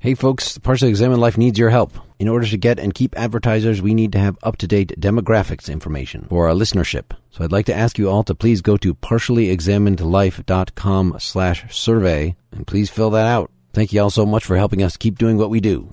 Hey folks, Partially Examined Life needs your help. In order to get and keep advertisers, we need to have up-to-date demographics information for our listenership. So I'd like to ask you all to please go to partiallyexaminedlife.com/survey and please fill that out. Thank you all so much for helping us keep doing what we do.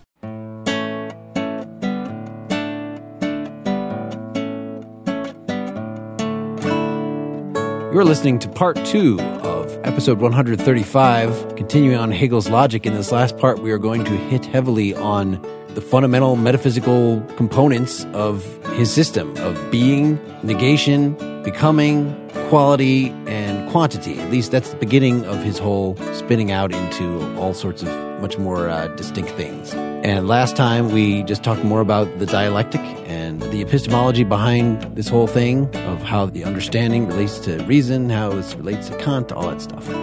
You're listening to part 2 of episode 135, continuing on Hegel's logic. In this last part, we are going to hit heavily on the fundamental metaphysical components of his system of being, negation, becoming, quality, and quantity. At least that's the beginning of his whole spinning out into all sorts of much more distinct things. And last time we just talked more about the dialectic and the epistemology behind this whole thing of how the understanding relates to reason, how it relates to Kant, all that stuff.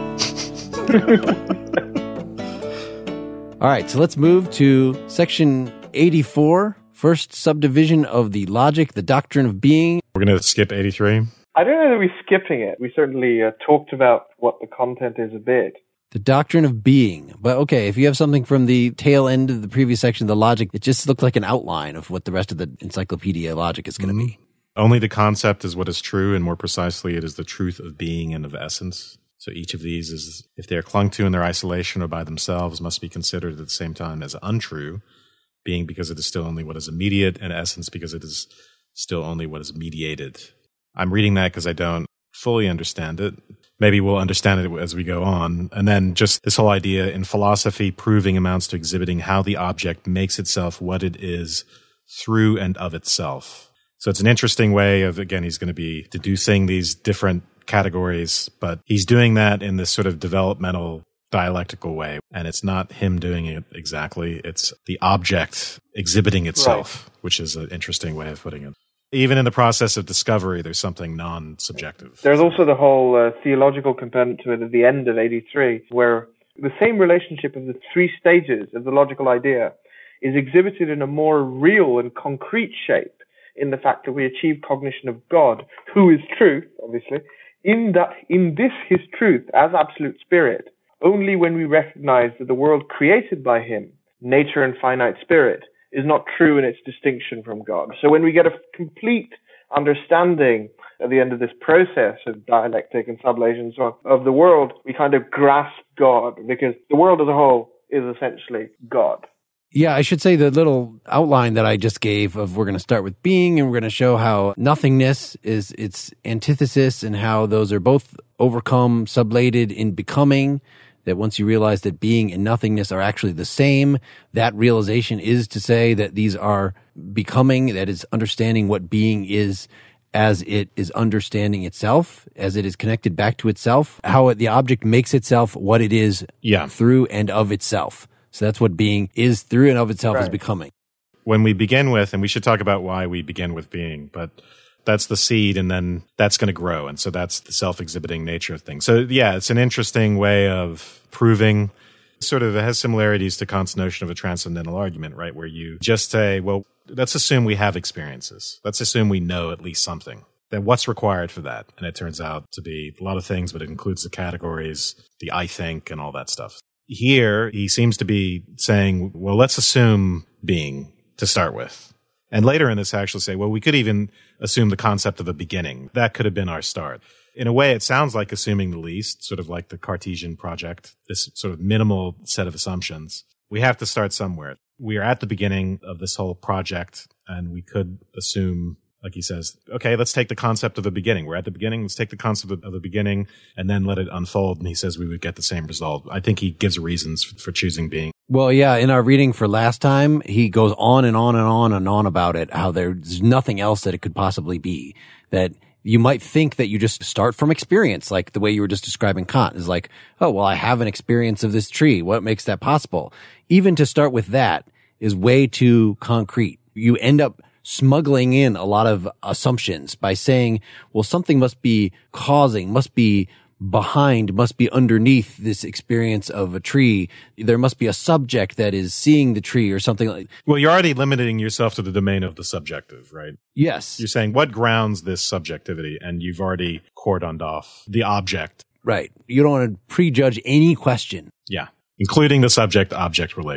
All right, so let's move to section 84, first subdivision of the logic, the doctrine of being. We're going to skip 83. I don't know that we're skipping it. We certainly talked about what the content is a bit. The doctrine of being. But okay, if you have something from the tail end of the previous section, the logic, it just looked like an outline of what the rest of the encyclopedia logic is going to be. Only the concept is what is true, and more precisely, it is the truth of being and of essence. So each of these is, if they are clung to in their isolation or by themselves, must be considered at the same time as untrue, being because it is still only what is immediate, and essence because it is still only what is mediated. I'm reading that because I don't fully understand it. Maybe we'll understand it as we go on. And then just this whole idea in philosophy, proving amounts to exhibiting how the object makes itself what it is through and of itself. So it's an interesting way of, again, he's going to be deducing these different categories, but he's doing that in this sort of developmental dialectical way. And it's not him doing it exactly. It's the object exhibiting itself, right, which is an interesting way of putting it. Even in the process of discovery, there's something non-subjective. There's also the whole theological component to it at the end of 83, where the same relationship of the three stages of the logical idea is exhibited in a more real and concrete shape in the fact that we achieve cognition of God, who is truth, obviously, in this his truth as absolute spirit, only when we recognize that the world created by him, nature and finite spirit, is not true in its distinction from God. So when we get a complete understanding at the end of this process of dialectic and sublation and so on of the world, we kind of grasp God, because the world as a whole is essentially God. Yeah, I should say the little outline that I just gave of we're going to start with being, and we're going to show how nothingness is its antithesis and how those are both overcome, sublated in becoming. That once you realize that being and nothingness are actually the same, that realization is to say that these are becoming, that is understanding what being is as it is understanding itself, as it is connected back to itself, how the object makes itself what it is through and of itself. So that's what being is through and of itself, right, is becoming. When we begin with, and we should talk about why we begin with being, but that's the seed, and then that's going to grow. And so that's the self-exhibiting nature of things. So yeah, it's an interesting way of proving. Sort of, it has similarities to Kant's notion of a transcendental argument, right? Where you just say, well, let's assume we have experiences. Let's assume we know at least something. Then what's required for that? And it turns out to be a lot of things, but it includes the categories, the I think, and all that stuff. Here, he seems to be saying, well, let's assume being to start with. And later in this, actually say, well, we could even assume the concept of a beginning. That could have been our start. In a way, it sounds like assuming the least, sort of like the Cartesian project, this sort of minimal set of assumptions. We have to start somewhere. We are at the beginning of this whole project, and we could assume, like he says, okay, let's take the concept of a beginning. We're at the beginning. Let's take the concept of a beginning and then let it unfold. And he says we would get the same result. I think he gives reasons for choosing being. Well, yeah, in our reading for last time, he goes on and on and on and on about it, how there's nothing else that it could possibly be. That you might think that you just start from experience, like the way you were just describing Kant is like, oh, well, I have an experience of this tree. What makes that possible? Even to start with that is way too concrete. You end up smuggling in a lot of assumptions by saying, well, something must be causing, must be behind, must be underneath this experience of a tree. There must be a subject that is seeing the tree or something like. Well, you're already limiting yourself to the domain of the subjective, right? Yes. You're saying what grounds this subjectivity, and you've already cordoned off the object. Right. You don't want to prejudge any question. Yeah. Including the subject-object relation.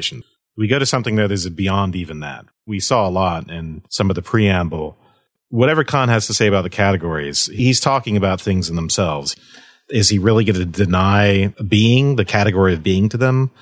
We go to something that is beyond even that. We saw a lot in some of the preamble. Whatever Kant has to say about the categories, he's talking about things in themselves. Is he really going to deny being, the category of being to them,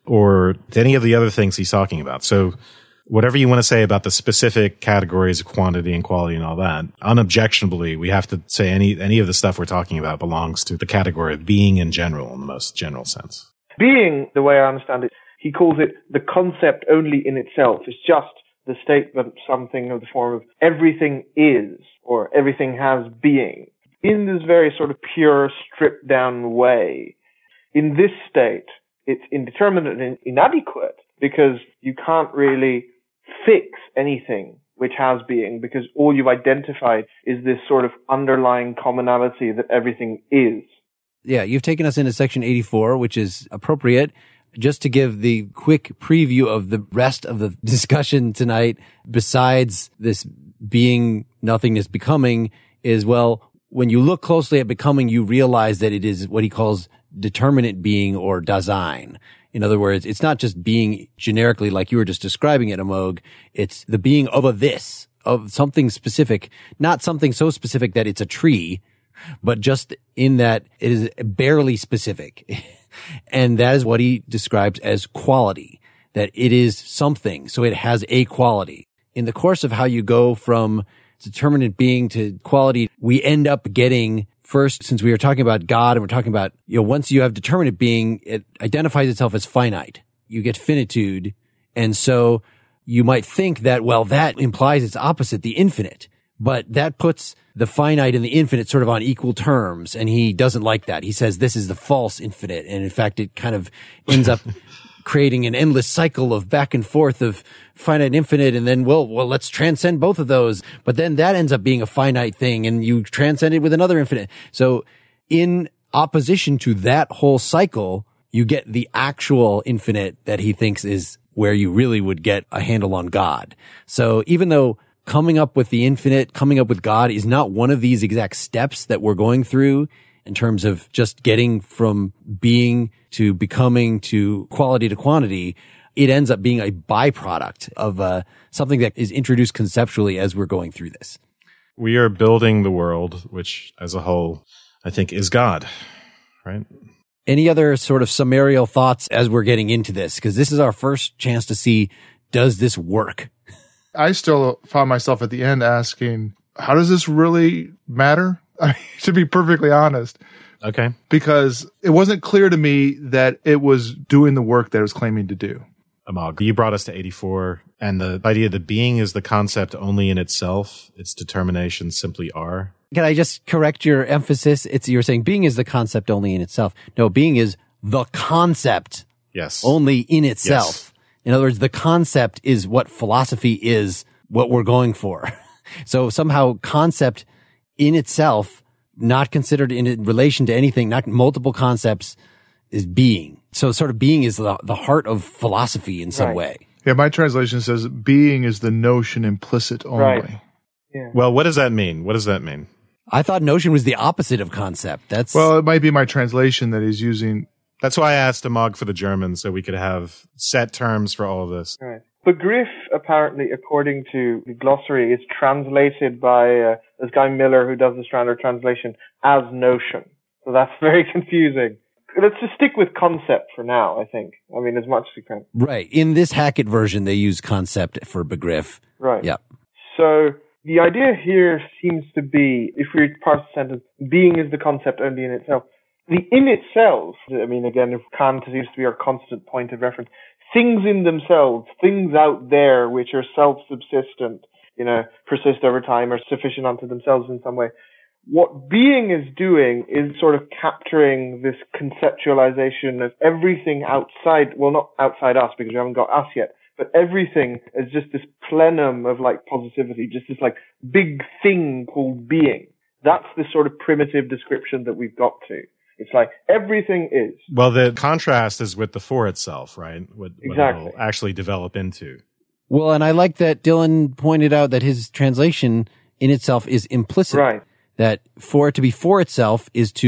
or any of the other things he's talking about? So whatever you want to say about the specific categories of quantity and quality and all that, unobjectionably, we have to say any of the stuff we're talking about belongs to the category of being in general, in the most general sense. Being, the way I understand it, he calls it the concept only in itself. It's just the statement, something of the form of everything is, or everything has being, in this very sort of pure, stripped down way. In this state, it's indeterminate and inadequate because you can't really fix anything which has being, because all you've identified is this sort of underlying commonality that everything is. Yeah, you've taken us into section 84, which is appropriate. Just to give the quick preview of the rest of the discussion tonight, besides this being, nothingness, becoming, is, well, when you look closely at becoming, you realize that it is what he calls determinate being, or Dasein. In other words, it's not just being generically like you were just describing it, Amog. It's the being of a this, of something specific, not something so specific that it's a tree, but just in that it is barely specific. And that is what he describes as quality, that it is something, so it has a quality. In the course of how you go from determinate being to quality, we end up getting, first, since we were talking about God and we're talking about, once you have determinate being, it identifies itself as finite. You get finitude. And so you might think that, well, that implies its opposite, the infinite. But that puts the finite and the infinite sort of on equal terms, and he doesn't like that. He says this is the false infinite, and in fact, it kind of ends up creating an endless cycle of back and forth of finite and infinite, and then, well, let's transcend both of those. But then that ends up being a finite thing, and you transcend it with another infinite. So in opposition to that whole cycle, you get the actual infinite that he thinks is where you really would get a handle on God. So even though coming up with the infinite, coming up with God is not one of these exact steps that we're going through in terms of just getting from being to becoming to quality to quantity. It ends up being a byproduct of something that is introduced conceptually as we're going through this. We are building the world, which as a whole, I think, is God, right? Any other sort of summarial thoughts as we're getting into this? Because this is our first chance to see, does this work? I still found myself at the end asking, how does this really matter? I mean, to be perfectly honest. Okay. Because it wasn't clear to me that it was doing the work that it was claiming to do. Amog, you brought us to 84, and the idea that being is the concept only in itself, its determinations simply are. Can I just correct your emphasis? You're saying being is the concept only in itself. No, being is the concept Yes. only in itself. Yes. In other words, the concept is what philosophy is, what we're going for. So somehow concept in itself, not considered in relation to anything, not multiple concepts, is being. So sort of being is the heart of philosophy in some way. Yeah, my translation says being is the notion implicit only. Right. Yeah. Well, what does that mean? What does that mean? I thought notion was the opposite of concept. Well, it might be my translation that he's using. That's why I asked Amog for the German, so we could have set terms for all of this. Right. Begriff, apparently, according to the glossary, is translated by this guy Miller, who does the standard translation, as notion. So that's very confusing. Let's just stick with concept for now, I think. I mean, as much as we can. Right. In this Hackett version, they use concept for Begriff. Right. Yep. So the idea here seems to be, if we parse the sentence, being is the concept only in itself. The in itself, I mean, again, if Kant seems to be our constant point of reference, things in themselves, things out there which are self-subsistent, persist over time, are sufficient unto themselves in some way. What being is doing is sort of capturing this conceptualization of everything outside, well, not outside us because we haven't got us yet, but everything as just this plenum of like positivity, just this like big thing called being. That's the sort of primitive description that we've got to. It's like everything is. Well, the contrast is with the for itself, right? What Exactly. it'll actually develop into. Well, and I like that Dylan pointed out that his translation in itself is implicit. Right. That for it to be for itself is to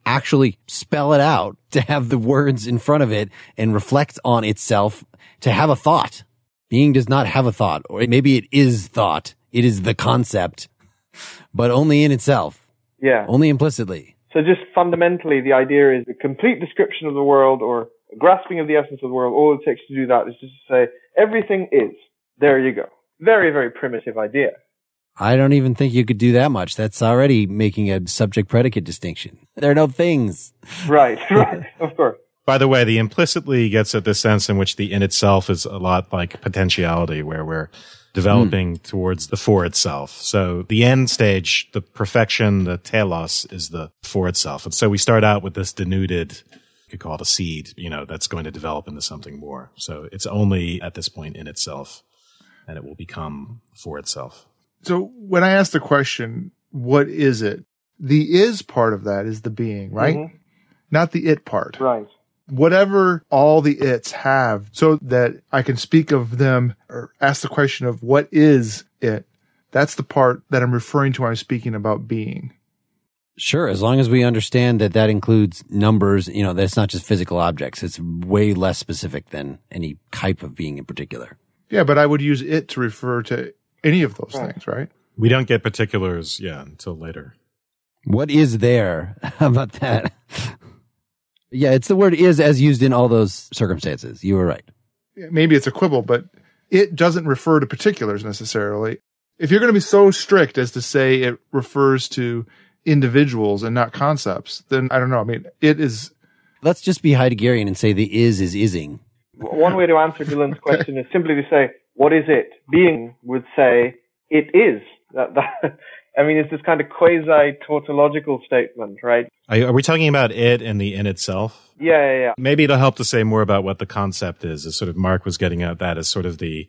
actually spell it out, to have the words in front of it and reflect on itself, to have a thought. Being does not have a thought, or maybe it is thought. It is the concept, but only in itself. Yeah. Only implicitly. So just fundamentally, the idea is a complete description of the world or a grasping of the essence of the world. All it takes to do that is just to say, everything is. There you go. Very, very primitive idea. I don't even think you could do that much. That's already making a subject-predicate distinction. There are no things. Right, right, of course. By the way, the implicitly gets at this sense in which the in itself is a lot like potentiality, where we're developing towards the for itself. So the end stage, the perfection, the telos, is the for itself. And so we start out with this denuded, you could call it a seed, that's going to develop into something more. So it's only at this point in itself, and it will become for itself. So when I ask the question, what is it? The is part of that is the being, right? Mm-hmm. Not the it part. Right. Whatever all the its have, so that I can speak of them or ask the question of what is it? That's the part that I'm referring to when I'm speaking about being. Sure, as long as we understand that that includes numbers, that's not just physical objects. It's way less specific than any type of being in particular. Yeah, but I would use it to refer to any of those things, right? We don't get particulars, until later. What is there? How about that? Yeah, it's the word is as used in all those circumstances. You were right. Maybe it's a quibble, but it doesn't refer to particulars necessarily. If you're going to be so strict as to say it refers to individuals and not concepts, then I don't know. I mean, it is. Let's just be Heideggerian and say the is ising. One way to answer Dylan's question is simply to say, what is it? Being would say, it is. It's this kind of quasi-tautological statement, right? Are we talking about it and the in itself? Yeah. Maybe it'll help to say more about what the concept is, as sort of Mark was getting at that as sort of the,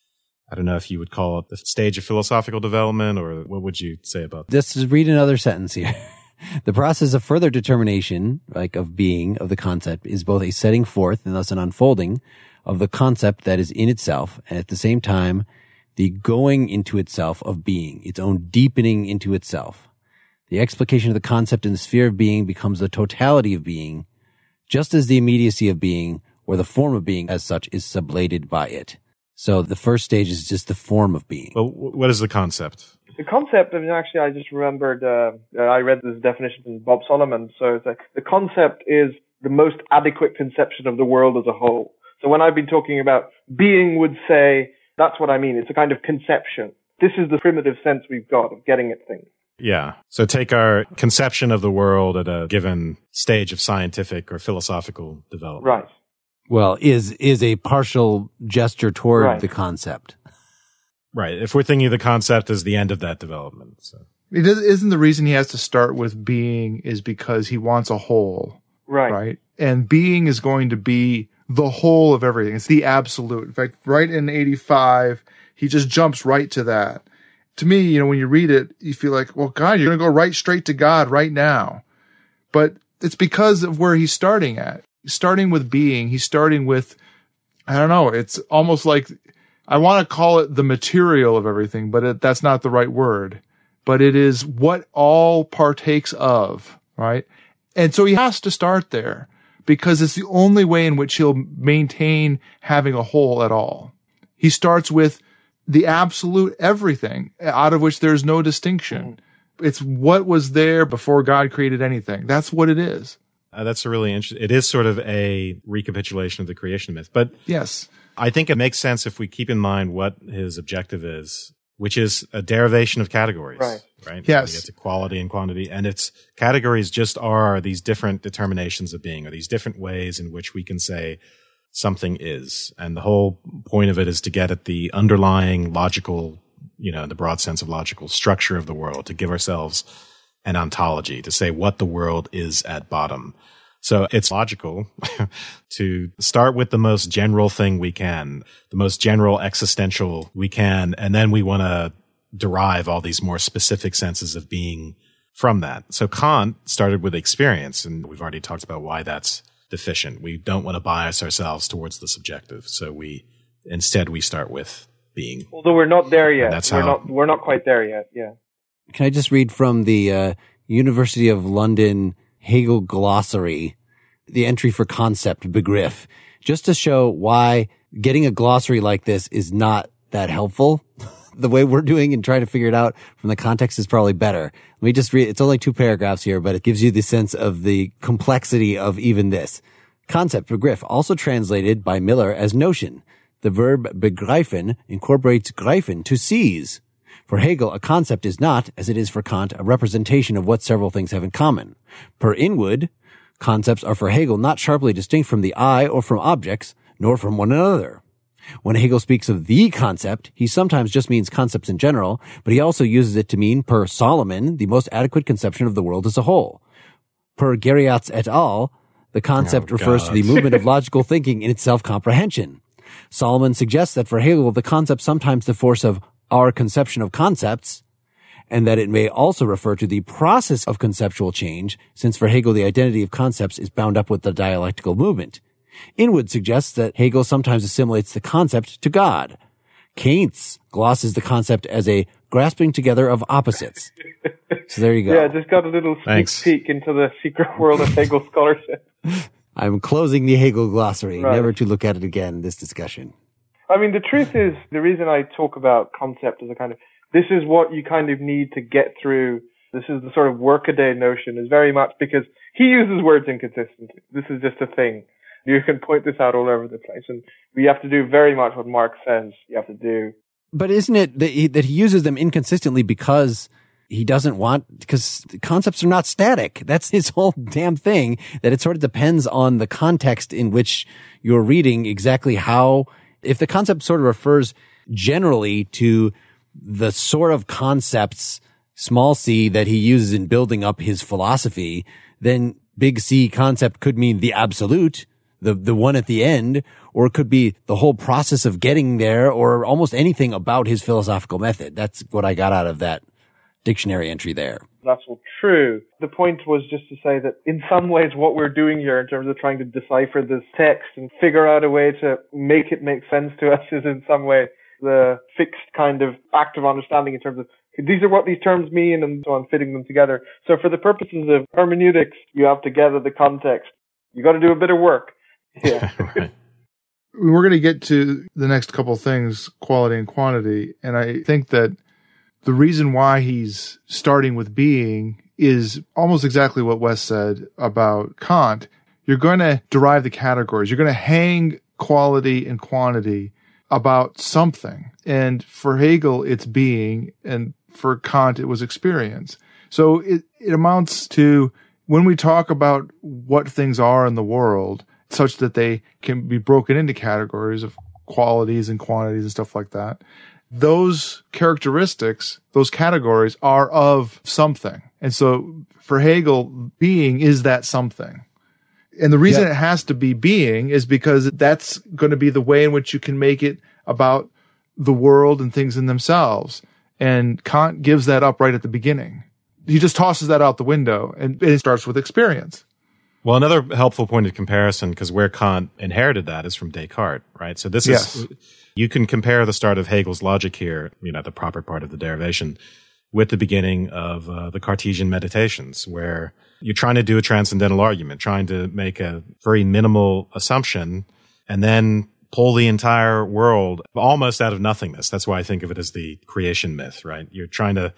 I don't know if you would call it the stage of philosophical development, or what would you say about that? Just read another sentence here. The process of further determination, of being, of the concept, is both a setting forth and thus an unfolding of the concept that is in itself, and at the same time, the going into itself of being, its own deepening into itself. The explication of the concept in the sphere of being becomes the totality of being, just as the immediacy of being, or the form of being as such, is sublated by it. So the first stage is just the form of being. Well, what is the concept? The concept, actually, I just remembered, I read this definition from Bob Solomon. So it's the concept is the most adequate conception of the world as a whole. So when I've been talking about being would say, that's what I mean. It's a kind of conception. This is the primitive sense we've got of getting at things. Yeah. So take our conception of the world at a given stage of scientific or philosophical development. Right. Well, is a partial gesture toward the concept. Right. If we're thinking of the concept as the end of that development. So. Isn't the reason he has to start with being is because he wants a whole. Right. And being is going to be the whole of everything. It's the absolute. In fact, right in 85, he just jumps right to that. To me, when you read it, you feel like, well, God, you're going to go right straight to God right now. But it's because of where he's starting at. He's starting with being. He's starting with, I don't know, it's almost like, I want to call it the material of everything, but that's not the right word. But it is what all partakes of, right? And so he has to start there, because it's the only way in which he'll maintain having a whole at all. He starts with the absolute everything, out of which there's no distinction. It's what was there before God created anything. That's what it is. That's a really interesting. It is sort of a recapitulation of the creation myth. But yes, I think it makes sense if we keep in mind what his objective is, which is a derivation of categories. Right? Yes. It's equality and quantity. And its categories just are these different determinations of being, or these different ways in which we can say something is. And the whole point of it is to get at the underlying logical, in the broad sense of logical structure of the world, to give ourselves an ontology, to say what the world is at bottom. So it's logical to start with the most general thing we can, the most general existential we can, and then we want to derive all these more specific senses of being from that. So Kant started with experience, and we've already talked about why that's deficient. We don't want to bias ourselves towards the subjective. So instead we start with being. Although we're not there yet. We're not quite there yet. Yeah. Can I just read from the University of London Hegel glossary, the entry for concept, Begriff, just to show why getting a glossary like this is not that helpful. The way we're doing and trying to figure it out from the context is probably better. Let me just read. It's only 2 paragraphs here, but it gives you the sense of the complexity of even this. Concept, Begriff, also translated by Miller as notion. The verb begreifen incorporates greifen, to seize. For Hegel, a concept is not, as it is for Kant, a representation of what several things have in common. Per Inwood, concepts are for Hegel not sharply distinct from the eye or from objects, nor from one another. When Hegel speaks of the concept, he sometimes just means concepts in general, but he also uses it to mean, per Solomon, the most adequate conception of the world as a whole. Per Geriatz et al., the concept refers to the movement of logical thinking in its self-comprehension. Solomon suggests that for Hegel, the concept sometimes the force of our conception of concepts, and that it may also refer to the process of conceptual change, since for Hegel the identity of concepts is bound up with the dialectical movement. Inwood suggests that Hegel sometimes assimilates the concept to God. Keynes glosses the concept as a grasping together of opposites. So there you go. Yeah, just got a little sneak peek into the secret world of Hegel scholarship. I'm closing the Hegel glossary, never to look at it again in this discussion. I mean, the truth is, the reason I talk about concept as a kind of, this is what you kind of need to get through, this is the sort of workaday notion, is very much because he uses words inconsistently. This is just a thing. You can point this out all over the place. And we have to do very much what Marx says you have to do. But isn't it that he uses them inconsistently because he doesn't want, because concepts are not static. That's his whole damn thing, that it sort of depends on the context in which you're reading exactly how, if the concept sort of refers generally to the sort of concepts, small c, that he uses in building up his philosophy, then big C concept could mean the absolute, the one at the end, or it could be the whole process of getting there, or almost anything about his philosophical method. That's what I got out of that dictionary entry there. That's all true. The point was just to say that in some ways what we're doing here in terms of trying to decipher this text and figure out a way to make it make sense to us is in some way the fixed kind of act of understanding in terms of these are what these terms mean and so on, fitting them together. So for the purposes of hermeneutics, you have to gather the context. You got to do a bit of work. Yeah. Right. We're going to get to the next couple of things, quality and quantity. And I think that the reason why he's starting with being is almost exactly what Wes said about Kant. You're going to derive the categories. You're going to hang quality and quantity about something. And for Hegel, it's being, and for Kant, it was experience. So it amounts to, when we talk about what things are in the world, such that they can be broken into categories of qualities and quantities and stuff like that, those characteristics, those categories are of something. And so for Hegel, being is that something. And the reason it has to be being is because that's going to be the way in which you can make it about the world and things in themselves. And Kant gives that up right at the beginning. He just tosses that out the window, and it starts with experience. Well, another helpful point of comparison, because where Kant inherited that is from Descartes, right? So this is, you can compare the start of Hegel's logic here, the proper part of the derivation, with the beginning of the Cartesian Meditations, where you're trying to do a transcendental argument, trying to make a very minimal assumption, and then pull the entire world almost out of nothingness. That's why I think of it as the creation myth, right? You're trying to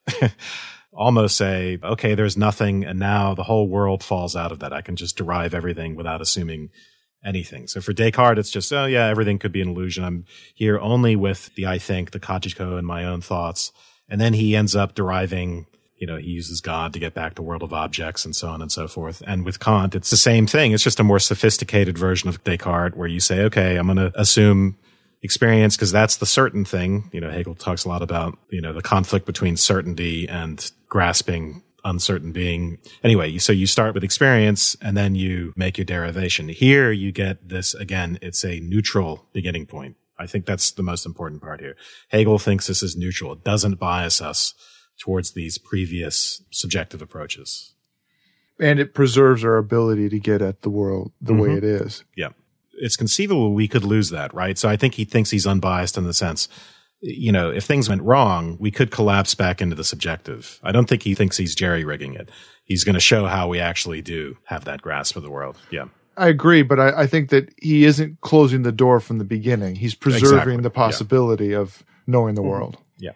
almost say, okay, there's nothing, and now the whole world falls out of that. I can just derive everything without assuming anything. So for Descartes, it's just, oh yeah, everything could be an illusion. I'm here only with the I think, the cogito, and my own thoughts. And then he ends up deriving, he uses God to get back to world of objects and so on and so forth. And with Kant, it's the same thing. It's just a more sophisticated version of Descartes where you say, okay, I'm going to assume experience because that's the certain thing. Hegel talks a lot about, the conflict between certainty and grasping uncertain being. Anyway, so you start with experience and then you make your derivation. Here you get this, again, it's a neutral beginning point. I think that's the most important part here. Hegel thinks this is neutral. It doesn't bias us towards these previous subjective approaches. And it preserves our ability to get at the world the way it is. Yeah. It's conceivable we could lose that, right? So I think he thinks he's unbiased in the sense, if things went wrong, we could collapse back into the subjective. I don't think he thinks he's jerry-rigging it. He's going to show how we actually do have that grasp of the world. Yeah. I agree, but I think that he isn't closing the door from the beginning. He's preserving the possibility of knowing the world. Yeah.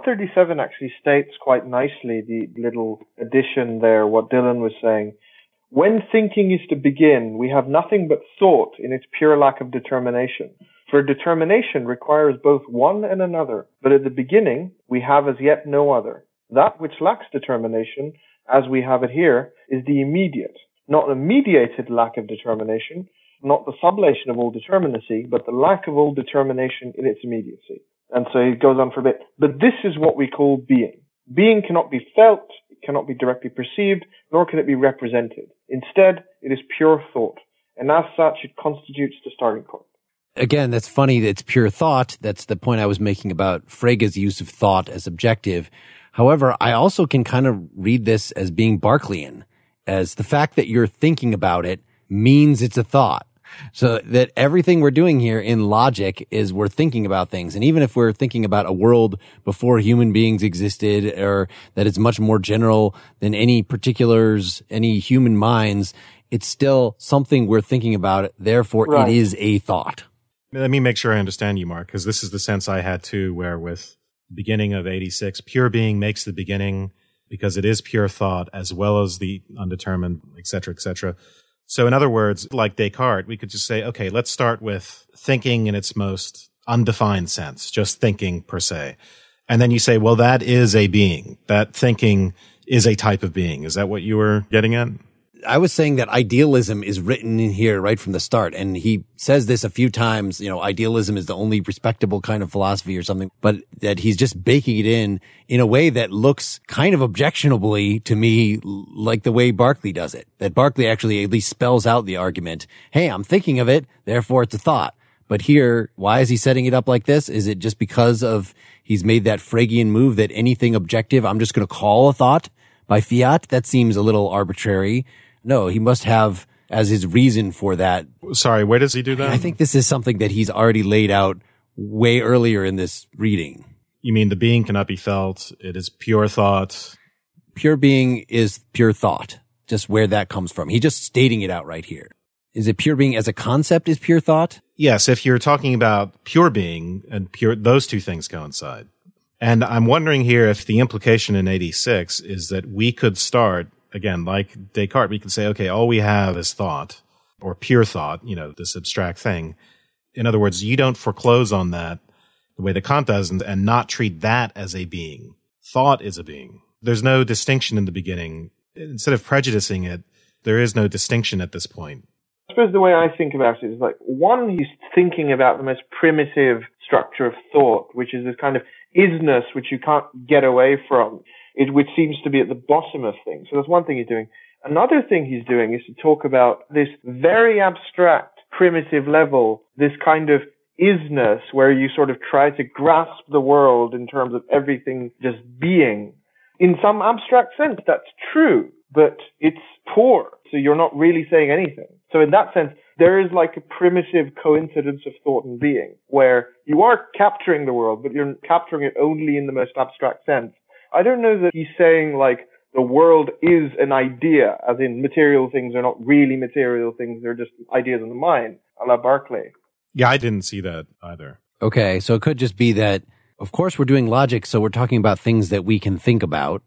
137 actually states quite nicely the little addition there, what Dylan was saying. When thinking is to begin, we have nothing but thought in its pure lack of determination. For determination requires both one and another, but at the beginning we have as yet no other. That which lacks determination, as we have it here, is the immediate, not a mediated lack of determination, not the sublation of all determinacy, but the lack of all determination in its immediacy. And so he goes on for a bit. But this is what we call being. Being cannot be felt, it cannot be directly perceived, nor can it be represented. Instead, it is pure thought, and as such, it constitutes the starting point. Again, that's funny that it's pure thought. That's the point I was making about Frege's use of thought as objective. However, I also can kind of read this as being Berkeleyan, as the fact that you're thinking about it means it's a thought. So that everything we're doing here in logic is we're thinking about things. And even if we're thinking about a world before human beings existed, or that it's much more general than any particulars, any human minds, it's still something we're thinking about. Therefore, It is a thought. Let me make sure I understand you, Mark, because this is the sense I had too, where with the beginning of 86, pure being makes the beginning because it is pure thought as well as the undetermined, et cetera, et cetera. So in other words, like Descartes, we could just say, okay, let's start with thinking in its most undefined sense, just thinking per se. And then you say, well, that is a being. That thinking is a type of being. Is that what you were getting at? I was saying that idealism is written in here right from the start. And he says this a few times, idealism is the only respectable kind of philosophy or something, but that he's just baking it in a way that looks kind of objectionably to me like the way Berkeley does it. That Berkeley actually at least spells out the argument. Hey, I'm thinking of it, therefore it's a thought. But here, why is he setting it up like this? Is it just because of he's made that Fregean move that anything objective, I'm just going to call a thought by fiat? That seems a little arbitrary. No, he must have as his reason for that. Sorry, where does he do that? I think this is something that he's already laid out way earlier in this reading. You mean the being cannot be felt? It is pure thought. Pure being is pure thought. Just where that comes from. He's just stating it out right here. Is it pure being as a concept is pure thought? Yes, if you're talking about pure being and pure, those two things coincide. And I'm wondering here if the implication in 86 is that we could start, again, like Descartes, we could say, okay, all we have is thought, or pure thought, this abstract thing. In other words, you don't foreclose on that the way that Kant does and not treat that as a being. Thought is a being. There's no distinction in the beginning. Instead of prejudicing it, there is no distinction at this point. I suppose the way I think about it is like, one, he's thinking about the most primitive structure of thought, which is this kind of isness which you can't get away from. Which seems to be at the bottom of things. So that's one thing he's doing. Another thing he's doing is to talk about this very abstract, primitive level, this kind of isness where you sort of try to grasp the world in terms of everything just being. In some abstract sense, that's true, but it's poor. So you're not really saying anything. So in that sense, there is like a primitive coincidence of thought and being where you are capturing the world, but you're capturing it only in the most abstract sense. I don't know that he's saying like the world is an idea, as in material things are not really material things, they're just ideas in the mind, a la Berkeley. Yeah, I didn't see that either. Okay, so it could just be that, of course, we're doing logic, so we're talking about things that we can think about.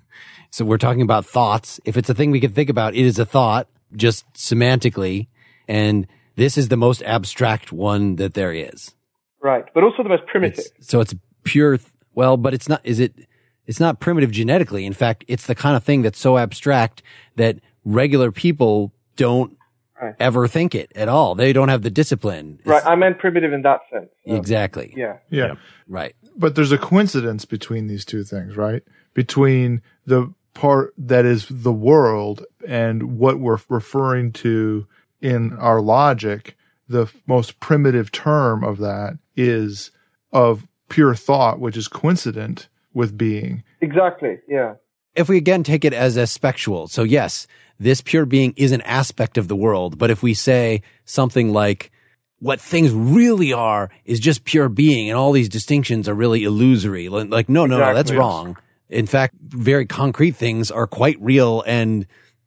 So we're talking about thoughts. If it's a thing we can think about, it is a thought, just semantically, and this is the most abstract one that there is. Right, but also the most primitive. It's pure, but it's not, it's not primitive genetically. In fact, it's the kind of thing that's so abstract that regular people don't ever think it at all. They don't have the discipline. Right. I meant primitive in that sense. Exactly. Yeah. Right. But there's a coincidence between these two things, right? Between the part that is the world and what we're referring to in our logic, the most primitive term of that is of pure thought, which is coincident with being. Exactly, yeah. If we again take it as aspectual, so yes, this pure being is an aspect of the world, but if we say something like what things really are is just pure being, and all these distinctions are really illusory. Like, no, that's wrong. In fact, very concrete things are quite real and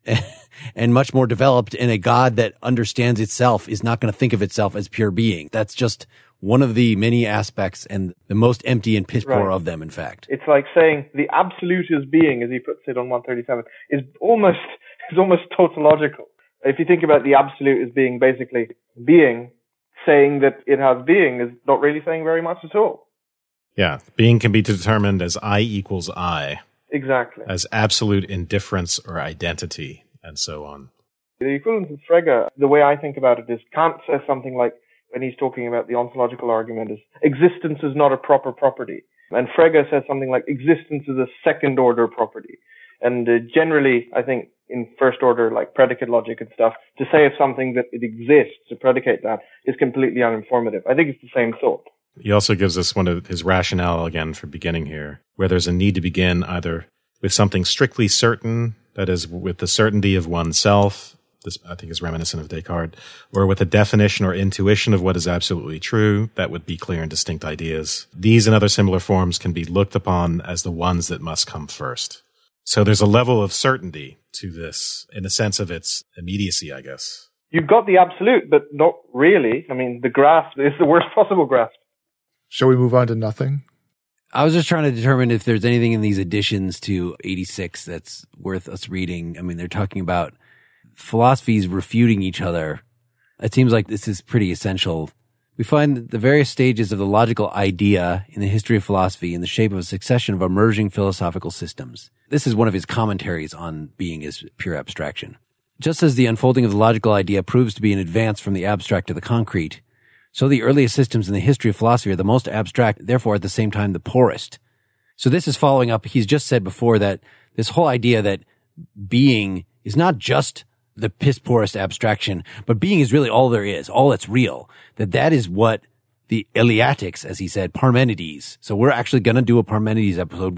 much more developed, and a God that understands itself is not going to think of itself as pure being. That's just one of the many aspects and the most empty and piss poor of them, in fact. It's like saying the absolute as being, as he puts it on 137, is almost tautological. If you think about the absolute as being basically being, saying that it has being is not really saying very much at all. Yeah, being can be determined as I equals I. Exactly. As absolute indifference or identity, and so on. The equivalence of Frege, the way I think about it is, Kant says something like, when he's talking about the ontological argument, is existence is not a proper property. And Frege says something like existence is a second order property. And generally, I think in first order, like predicate logic and stuff, to say of something that it exists, to predicate that, is completely uninformative. I think it's the same thought. He also gives us one of his rationale again for beginning here, where there's a need to begin either with something strictly certain, that is, with the certainty of oneself. This, I think, is reminiscent of Descartes, or with a definition or intuition of what is absolutely true. That would be clear and distinct ideas. These and other similar forms can be looked upon as the ones that must come first. So there's a level of certainty to this in the sense of its immediacy, I guess. You've got the absolute, but not really. I mean, the grasp is the worst possible grasp. Shall we move on to nothing? I was just trying to determine if there's anything in these additions to 86 that's worth us reading. I mean, they're talking about philosophies refuting each other. It seems like this is pretty essential. We find the various stages of the logical idea in the history of philosophy in the shape of a succession of emerging philosophical systems. This is one of his commentaries on being as pure abstraction. Just as the unfolding of the logical idea proves to be an advance from the abstract to the concrete, so the earliest systems in the history of philosophy are the most abstract, therefore at the same time the poorest. So this is following up. He's just said before that this whole idea that being is not just the piss poorest abstraction, but being is really all there is, all that's real. That is what the Eleatics, as he said, Parmenides. So we're actually going to do a Parmenides episode.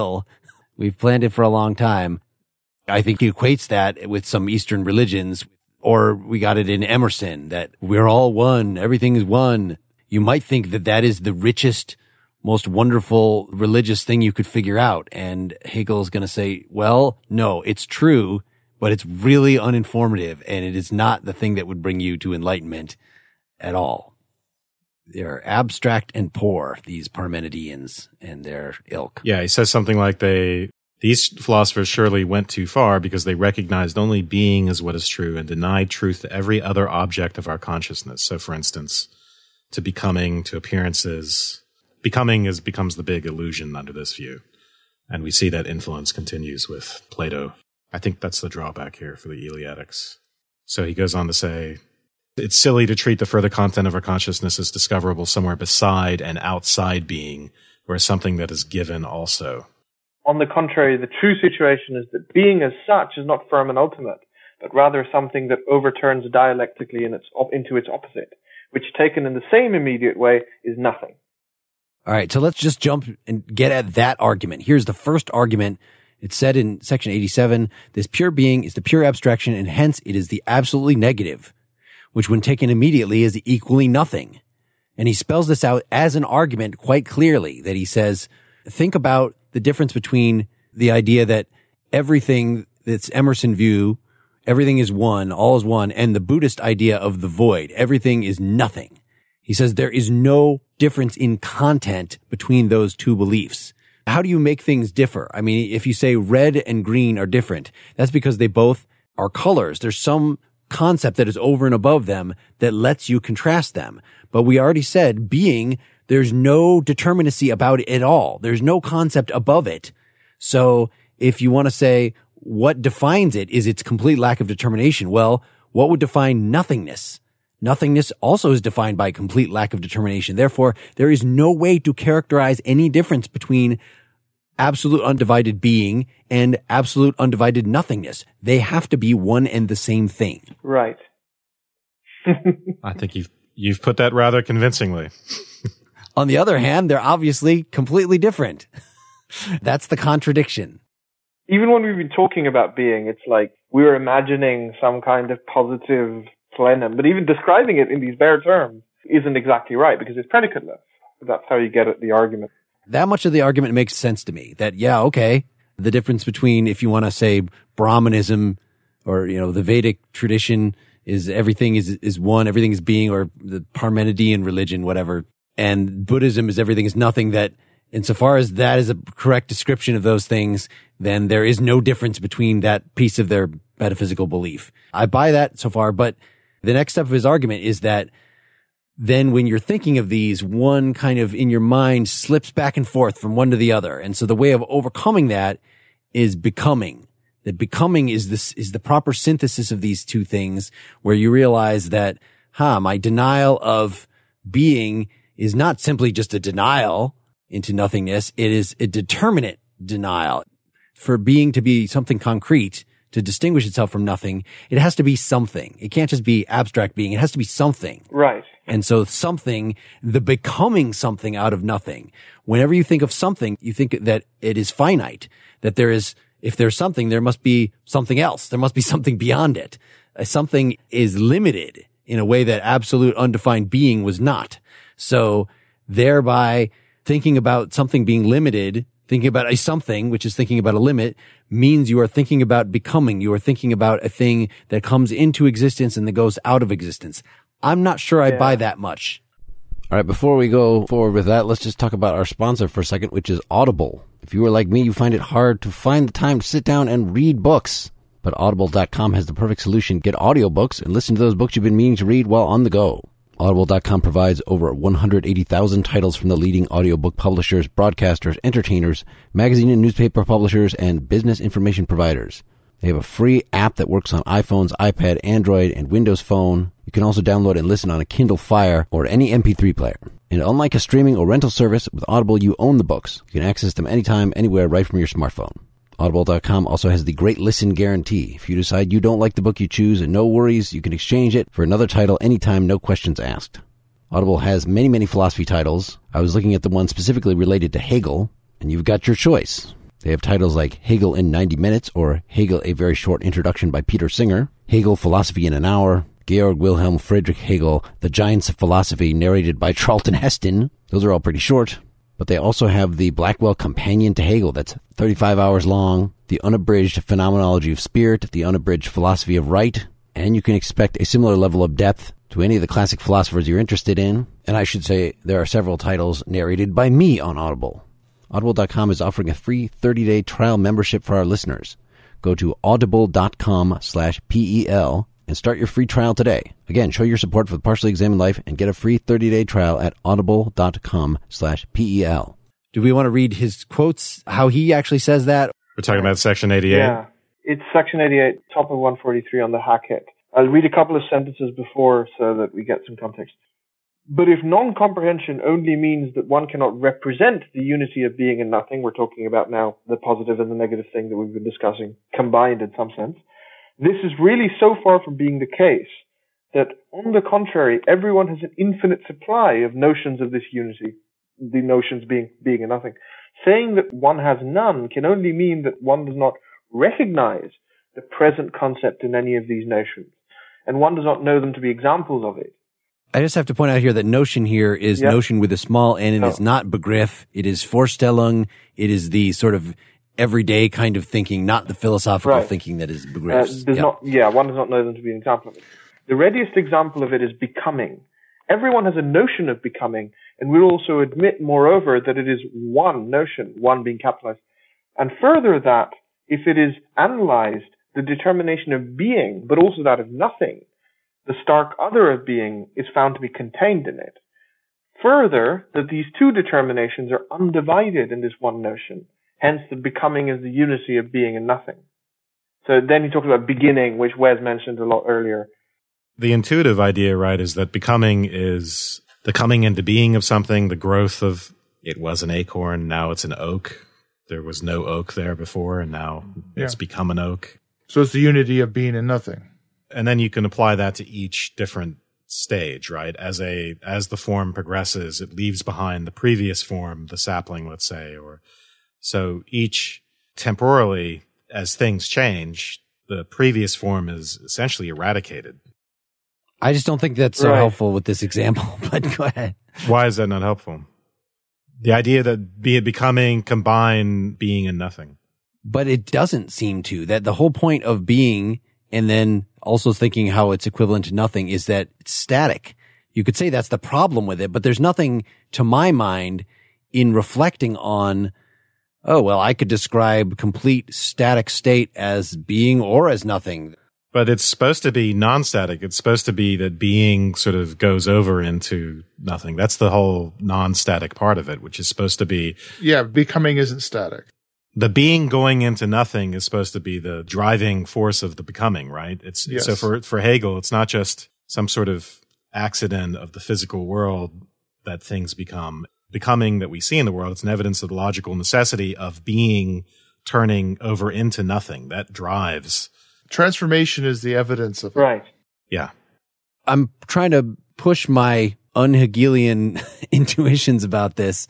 We've planned it for a long time. I think he equates that with some Eastern religions, or we got it in Emerson, that we're all one, everything is one. You might think that that is the richest, most wonderful religious thing you could figure out. And Hegel's going to say, well, no, it's true, but it's really uninformative, and it is not the thing that would bring you to enlightenment at all. They're abstract and poor, these Parmenideans and their ilk. Yeah, he says something like these philosophers surely went too far because they recognized only being as what is true and denied truth to every other object of our consciousness. So, for instance, to becoming, to appearances. Becoming becomes the big illusion under this view. And we see that influence continues with Plato. I think that's the drawback here for the Eleatics. So he goes on to say, it's silly to treat the further content of our consciousness as discoverable somewhere beside and outside being, or as something that is given also. On the contrary, the true situation is that being as such is not firm and ultimate, but rather something that overturns dialectically into its opposite, which taken in the same immediate way is nothing. All right, so let's just jump and get at that argument. Here's the first argument. It's said in section 87, this pure being is the pure abstraction, and hence it is the absolutely negative, which when taken immediately is equally nothing. And he spells this out as an argument quite clearly, that he says, think about the difference between the idea that everything that's Emerson view, everything is one, all is one, and the Buddhist idea of the void, everything is nothing. He says there is no difference in content between those two beliefs. How do you make things differ? I mean, if you say red and green are different, that's because they both are colors. There's some concept that is over and above them that lets you contrast them. But we already said being, there's no determinacy about it at all. There's no concept above it. So if you want to say what defines it is its complete lack of determination, well, what would define nothingness? Nothingness also is defined by complete lack of determination. Therefore, there is no way to characterize any difference between absolute undivided being and absolute undivided nothingness. They have to be one and the same thing. Right. I think you've put that rather convincingly. On the other hand, they're obviously completely different. That's the contradiction. Even when we've been talking about being, it's like we're imagining some kind of positive plenum. But even describing it in these bare terms isn't exactly right because it's predicateless. That's how you get at the argument. That much of the argument makes sense to me. That, yeah, okay, the difference between, if you want to say Brahmanism or, the Vedic tradition is everything is one, everything is being, or the Parmenidean religion, whatever. And Buddhism is everything is nothing. That insofar as that is a correct description of those things, then there is no difference between that piece of their metaphysical belief. I buy that so far, but the next step of his argument is that then when you're thinking of these, one kind of in your mind slips back and forth from one to the other. And so the way of overcoming that is becoming. That becoming is the proper synthesis of these two things, where you realize that, my denial of being is not simply just a denial into nothingness. It is a determinate denial. For being to be something concrete, to distinguish itself from nothing, it has to be something. It can't just be abstract being. It has to be something. Right. And so something, the becoming something out of nothing. Whenever you think of something, you think that it is finite, that if there's something, there must be something else. There must be something beyond it. Something is limited in a way that absolute undefined being was not. So thereby thinking about something being limited, thinking about a something, which is thinking about a limit, means you are thinking about becoming. You are thinking about a thing that comes into existence and that goes out of existence. I'm not sure I buy that much. All right, before we go forward with that, let's just talk about our sponsor for a second, which is Audible. If you are like me, you find it hard to find the time to sit down and read books. But Audible.com has the perfect solution. Get audiobooks and listen to those books you've been meaning to read while on the go. Audible.com provides over 180,000 titles from the leading audiobook publishers, broadcasters, entertainers, magazine and newspaper publishers, and business information providers. They have a free app that works on iPhones, iPad, Android, and Windows Phone. You can also download and listen on a Kindle Fire or any MP3 player. And unlike a streaming or rental service, with Audible you own the books. You can access them anytime, anywhere, right from your smartphone. Audible.com also has the Great Listen Guarantee. If you decide you don't like the book you choose, and no worries, you can exchange it for another title anytime, no questions asked. Audible has many, many philosophy titles. I was looking at the one specifically related to Hegel, and you've got your choice. They have titles like Hegel in 90 Minutes, or Hegel, A Very Short Introduction by Peter Singer, Hegel, Philosophy in an Hour, Georg Wilhelm Friedrich Hegel, The Giants of Philosophy, narrated by Charlton Heston. Those are all pretty short. But they also have the Blackwell Companion to Hegel that's 35 hours long, the Unabridged Phenomenology of Spirit, the Unabridged Philosophy of Right, and you can expect a similar level of depth to any of the classic philosophers you're interested in. And I should say there are several titles narrated by me on Audible. Audible.com is offering a free 30-day trial membership for our listeners. Go to audible.com/PEL and start your free trial today. Again, show your support for the Partially Examined Life and get a free 30-day trial at audible.com/PEL. Do we want to read his quotes, how he actually says that? We're talking about section 88? Yeah, it's section 88, top of 143 on the Hackett. I'll read a couple of sentences before so that we get some context. But if non-comprehension only means that one cannot represent the unity of being and nothing, we're talking about now the positive and the negative thing that we've been discussing combined in some sense, this is really so far from being the case that, on the contrary, everyone has an infinite supply of notions of this unity, the notions being and nothing. Saying that one has none can only mean that one does not recognize the present concept in any of these notions, and one does not know them to be examples of it. I just have to point out here that notion here is notion with a small n, and it's not Begriff. It is Vorstellung. It is the sort of everyday kind of thinking, not the philosophical thinking that is Begriffs. One does not know them to be an example of it. The readiest example of it is becoming. Everyone has a notion of becoming, and we'll also admit, moreover, that it is one notion, one being capitalized. And further that, if it is analyzed, the determination of being, but also that of nothing, the stark other of being, is found to be contained in it. Further, that these two determinations are undivided in this one notion. Hence, the becoming is the unity of being and nothing. So then he talks about beginning, which Wes mentioned a lot earlier. The intuitive idea, right, is that becoming is the coming into being of something, the growth of, it was an acorn, now it's an oak. There was no oak there before, and now it's become an oak. So it's the unity of being and nothing. And then you can apply that to each different stage, right? As the form progresses, it leaves behind the previous form, the sapling, let's say, or so each temporally, as things change, the previous form is essentially eradicated. I just don't think that's so helpful with this example, but go ahead. Why is that not helpful? The idea that becoming combine being and nothing. But it doesn't seem to. That the whole point of being and then also thinking how it's equivalent to nothing is that it's static. You could say that's the problem with it, but there's nothing to my mind in reflecting on, oh, well, I could describe complete static state as being or as nothing. But it's supposed to be non-static. It's supposed to be that being sort of goes over into nothing. That's the whole non-static part of it, which is supposed to be... Yeah, becoming isn't static. The being going into nothing is supposed to be the driving force of the becoming, right? Yes. So for Hegel, it's not just some sort of accident of the physical world that things become. Becoming that we see in the world, it's an evidence of the logical necessity of being turning over into nothing. That drives. Transformation is the evidence of it. Right. Yeah. I'm trying to push my un-Hegelian intuitions about this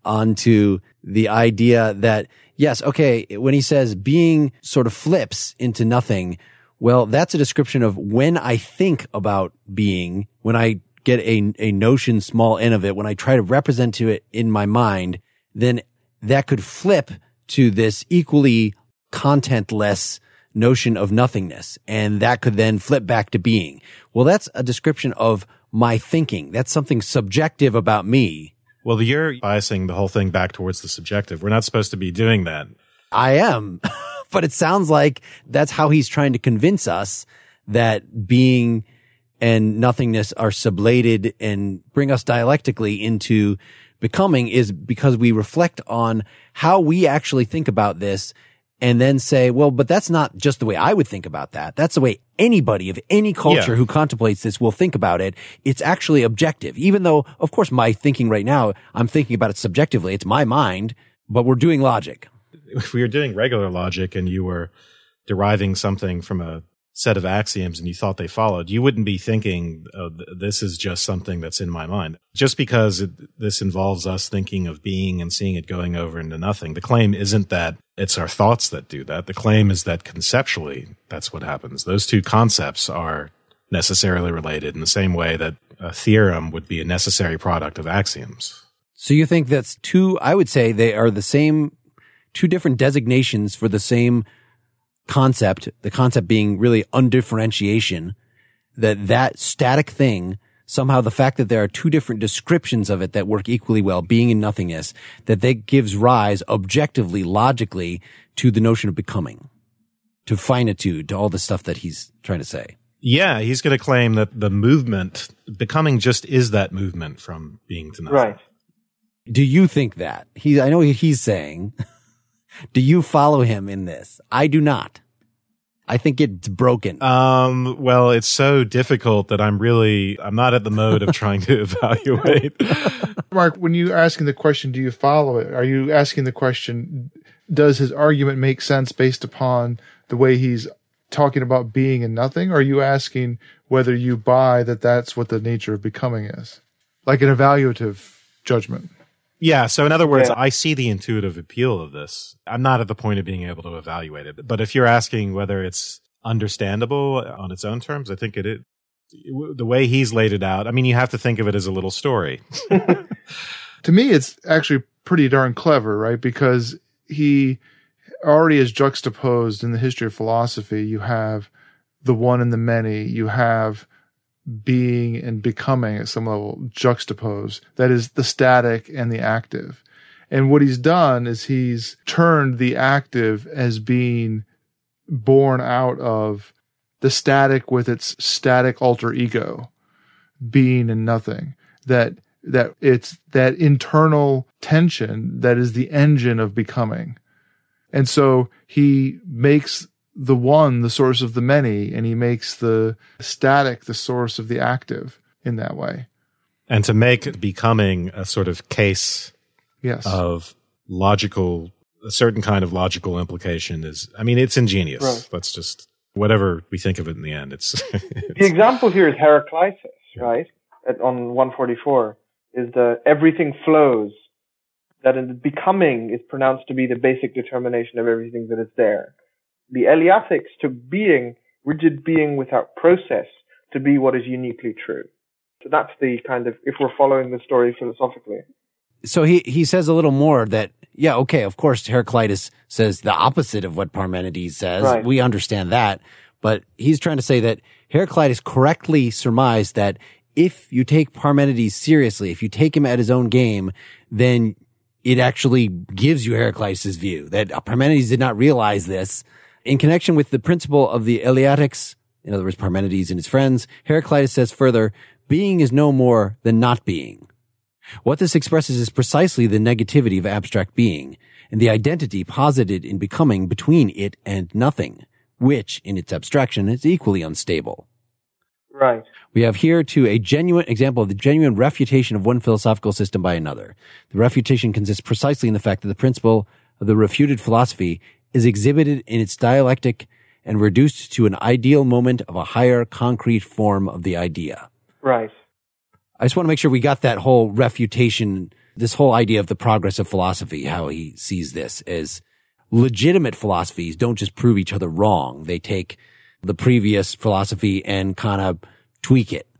onto the idea that, yes, okay, when he says being sort of flips into nothing, well, that's a description of when I think about being, when I get a notion small n of it, when I try to represent to it in my mind, then that could flip to this equally contentless notion of nothingness. And that could then flip back to being. Well, that's a description of my thinking. That's something subjective about me. Well, you're biasing the whole thing back towards the subjective. We're not supposed to be doing that. I am. But it sounds like that's how he's trying to convince us that being and nothingness are sublated and bring us dialectically into becoming is because we reflect on how we actually think about this and then say, well, but that's not just the way I would think about that. That's the way anybody of any culture who contemplates this will think about it. It's actually objective. Even though, of course, my thinking right now, I'm thinking about it subjectively. It's my mind, but we're doing logic. If we were doing regular logic and you were deriving something from a set of axioms and you thought they followed, you wouldn't be thinking, oh, this is just something that's in my mind. Just because this involves us thinking of being and seeing it going over into nothing. The claim isn't that it's our thoughts that do that. The claim is that conceptually, that's what happens. Those two concepts are necessarily related in the same way that a theorem would be a necessary product of axioms. So you think that's I would say they are the same, two different designations for the same concept, the concept being really undifferentiation, that static thing, somehow the fact that there are two different descriptions of it that work equally well, being and nothingness, that gives rise objectively, logically, to the notion of becoming, to finitude, to all the stuff that he's trying to say. Yeah, he's going to claim that the movement, becoming just is that movement from being to nothing. Right. Do you think that? I know what he's saying. Do you follow him in this? I do not. I think it's broken. Well, it's so difficult that I'm not at the mode of trying to evaluate. Mark, when you're asking the question, do you follow it? Are you asking the question, does his argument make sense based upon the way he's talking about being and nothing? Or are you asking whether you buy that that's what the nature of becoming is? Like an evaluative judgment. Yeah. So in other words, I see the intuitive appeal of this. I'm not at the point of being able to evaluate it. But if you're asking whether it's understandable on its own terms, I think it is. The way he's laid it out, I mean, you have to think of it as a little story. To me, it's actually pretty darn clever, right? Because he already is juxtaposed in the history of philosophy. You have the one and the many. You have being and becoming at some level juxtaposed. That is the static and the active. And what he's done is he's turned the active as being born out of the static with its static alter ego, being and nothing. That it's that internal tension that is the engine of becoming. And so he makes the one the source of the many, and he makes the static the source of the active in that way. And to make becoming a sort of case of logical, a certain kind of logical implication is, I mean, it's ingenious. Right. Let's just, whatever we think of it in the end, it's the example here is Heraclitus, right? On 144 is everything flows, that in the becoming is pronounced to be the basic determination of everything that is there. The Eleatics took being, rigid being without process, to be what is uniquely true. So that's the kind of, if we're following the story philosophically. So he says a little more that, yeah, okay, of course, Heraclitus says the opposite of what Parmenides says. Right. We understand that. But he's trying to say that Heraclitus correctly surmised that if you take Parmenides seriously, if you take him at his own game, then it actually gives you Heraclitus' view, that Parmenides did not realize this. In connection with the principle of the Eleatics, in other words, Parmenides and his friends, Heraclitus says further, being is no more than not being. What this expresses is precisely the negativity of abstract being, and the identity posited in becoming between it and nothing, which, in its abstraction, is equally unstable. Right. We have here, too, a genuine example of the genuine refutation of one philosophical system by another. The refutation consists precisely in the fact that the principle of the refuted philosophy is exhibited in its dialectic and reduced to an ideal moment of a higher concrete form of the idea. Right. I just want to make sure we got that whole refutation, this whole idea of the progress of philosophy, how he sees this as legitimate philosophies don't just prove each other wrong. They take the previous philosophy and kind of tweak it.